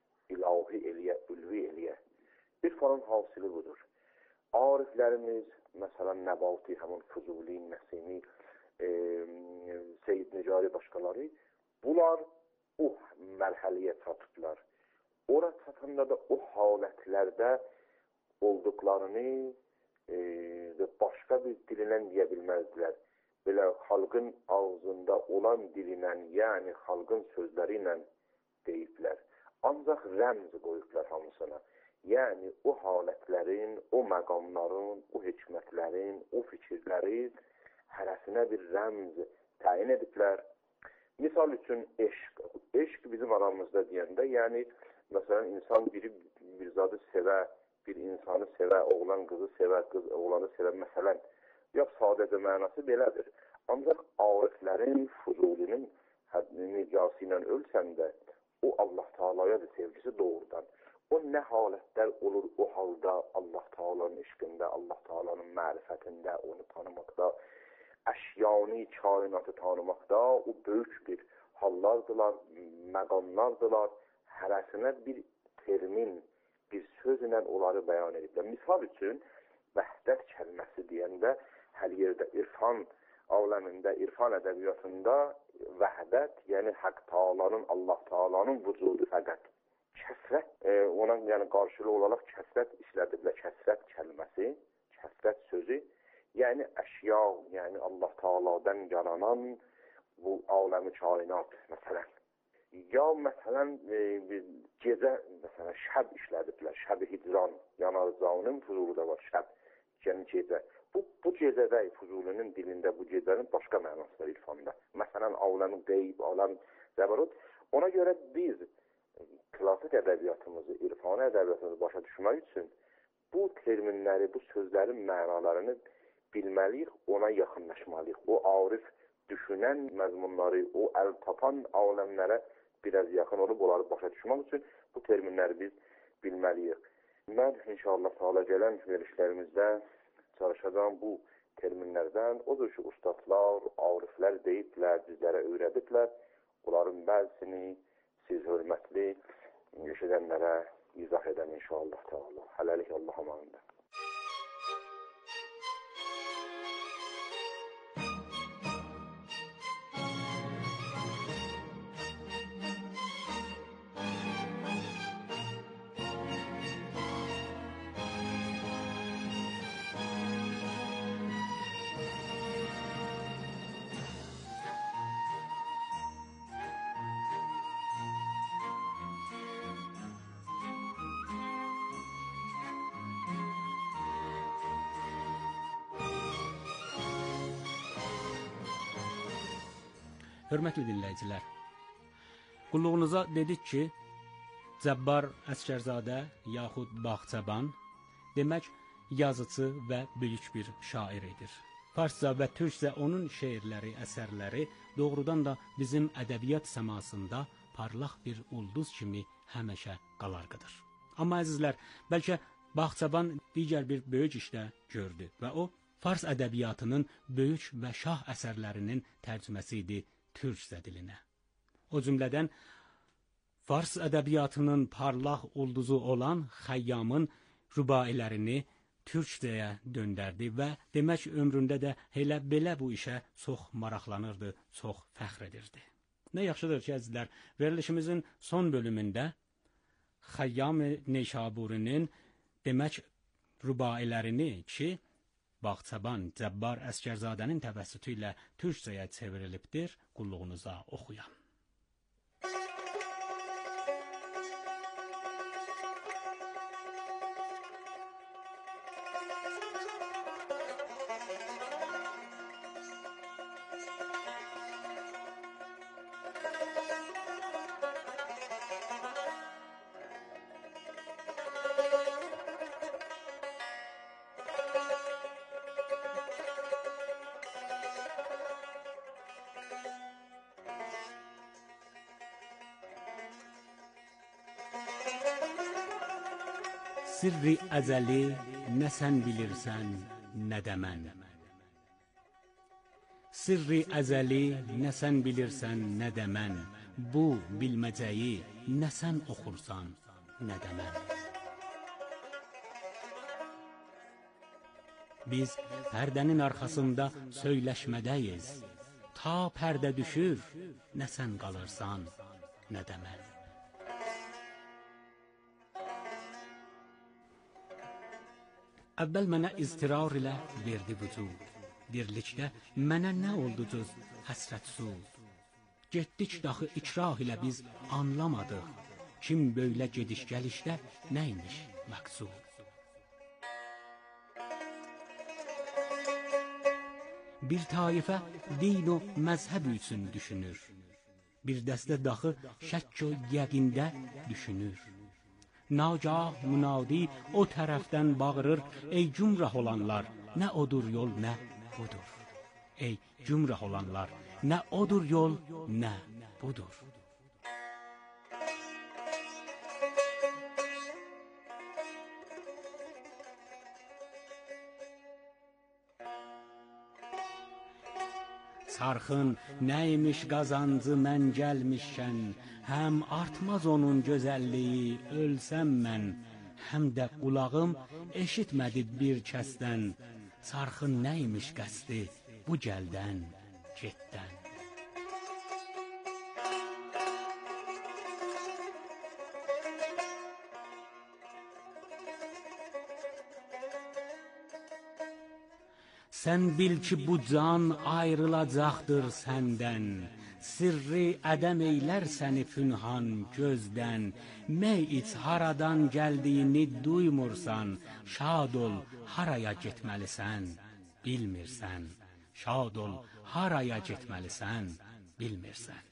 ilahi eləyə, ülvi eləyə. İrfanın hasili budur. Ariflərimiz, məsələn, Nəbati, həmin Fuzuli, Nəsimi, e, Seyyid Nicari başqaları, bunlar o mərhəliyə çatıblar. Ora çatanda da o halətlərdə olduqlarını e, başqa bir dilinə deyə bilməzdilər. Belə xalqın ağzında olan dilinə, yəni xalqın sözləri ilə deyiblər. Ancaq rəmz qoyublar hamısına. Yəni o halətlərin, o məqamların, o hikmətlərin, o fikirlərin hərəsinə bir rəmz təyin ediblər. Misal üçün eşq. Eşq bizim aramızda deyəndə, yəni məsələn insan biri bir zadı sevə, bir insanı sevə, oğlan qızı sevə, qız oğlanı sevə məsələn. Yox, sadəcə mənası belədir. Ancaq ariflərin, Fuzulinin nicası ilə ölsəndə o Allah Taala'ya sevgisi doğrudan. O nə halətlər olur o halda Allah Taala'nın eşqində, Allah Taala'nın mərifətində, onu tanımaqda, əşyani kainatı tanımaqda o böyük bir hallardılar, məqamlardılar. Hərəsinə bir termin, bir sözlə onları bəyan ediblər. Misal üçün, vəhdət kəlməsi deyəndə hər yerdə irfan aləmində, irfan ədəbiyyatında vəhdət, yəni Haqq Taala'nın, Allah Taala'nın vücudu fəqət. Kəsrət, e, ona yəni qarşılığı olaraq kəsrət işlədiblər. Kəsrət kəlməsi, kəsrət sözü, yəni əşya, yəni Allah Taala'dan yaranan bu aləmi kainat məsələn. Ya məsələn e, gecə, məsələn şəb işlədiblər. Şəb-i hicran, yanarcanın Fuzuluda var şəb, yəni gecə. Bu, bu gecədə Fuzulinin dilində bu gecənin başqa mənası var irfanda. Məsələn aləmi qeyb, aləm zəbarut. Ona görə biz klasik ədəbiyyatımızı, irfani ədəbiyyatımızı başa düşmək üçün bu terminləri, bu sözlərin mənalarını bilməliyik, ona yaxınlaşmalıyıq. O arif düşünən məzmunları, o əl tapan aləmlərə biraz yaxın olub, onları başa düşmək üçün bu terminləri biz bilməliyik. Mən inşallah sağla gələn verişlərimizdə çalışacağım bu terminlərdən, odur ki, ustadlar, ariflər deyiblər, bizlərə öyrədiblər. Bunların bəzisini siz hörmətli eşidənlərə izah edən inşallah Teala. Hələlik Allah amanında. Hörmətli dinləyicilər, qulluğunuza dedik ki, Cəbbar Əsgərzadə yaxud Bağçaban demək yazıcı və böyük bir şair edir. Farsca və türkcə onun şeirləri, əsərləri doğrudan da bizim ədəbiyyat səmasında parlaq bir ulduz kimi həmişə qalarqıdır. Amma əzizlər, bəlkə Bağçaban digər bir böyük işdə gördü və o, Fars ədəbiyyatının böyük və şah əsərlərinin tərcüməsi idi türkcə dilinə. O cümlədən Fars ədəbiyyatının parlaq ulduzu olan Xəyyamın rübailərini türkcəyə döndərdi və demək ömründə də elə belə bu işə çox maraqlanırdı, çox fəxr edirdi. Nə yaxşıdır ki, əzizlər, verilişimizin son bölümündə Xəyyam Neşaburinin demək rübailərini ki, Bağçaban Cəbbar Əsgərzadənin təvəssütü ilə türkcəyə çevrilibdir, qulluğunuza oxuyam. Sirri əzəli nə sən bilirsən, nə də mən. Sirri əzəli nə sən bilirsən, nə də mən. Bu bilməcəyi nə sən oxursan, nə də mən. Biz pərdənin arxasında söyləşmədəyiz. Ta pərdə düşür, nə sən qalırsan, nə də mən. Əvvəl mənə iztirar ilə verdi vücud. Dirlikdə mənə nə oldu cüz həsrətsuz. Getdik daxı ikrah ilə biz anlamadıq. Kim böylə gediş-gəlişdə nəymiş məqsud. Bir taifə din o məzhəb üçün düşünür. Bir dəstə daxı şəkk o yəqində düşünür. Nagah münadi o tərəfdən bağırır, ey cümrah olanlar, nə odur yol, nə budur. Ey cümrah olanlar, nə odur yol, nə budur. Sarxın nəymiş qazancı mən gəlmişkən, həm artmaz onun gözəlliyi, ölsəm mən, həm də qulağım eşitmədi bir kəsdən. Sarxın nəymiş qəsdi bu gəldən, getdən. Sən bil ki, bu can ayrılacaqdır səndən. Sirri ədəm eylər səni pünhan gözdən. Məy iç haradan gəldiyini duymursan. Şad ol, haraya getməlisən, bilmirsən. Şad ol, haraya getməlisən, bilmirsən.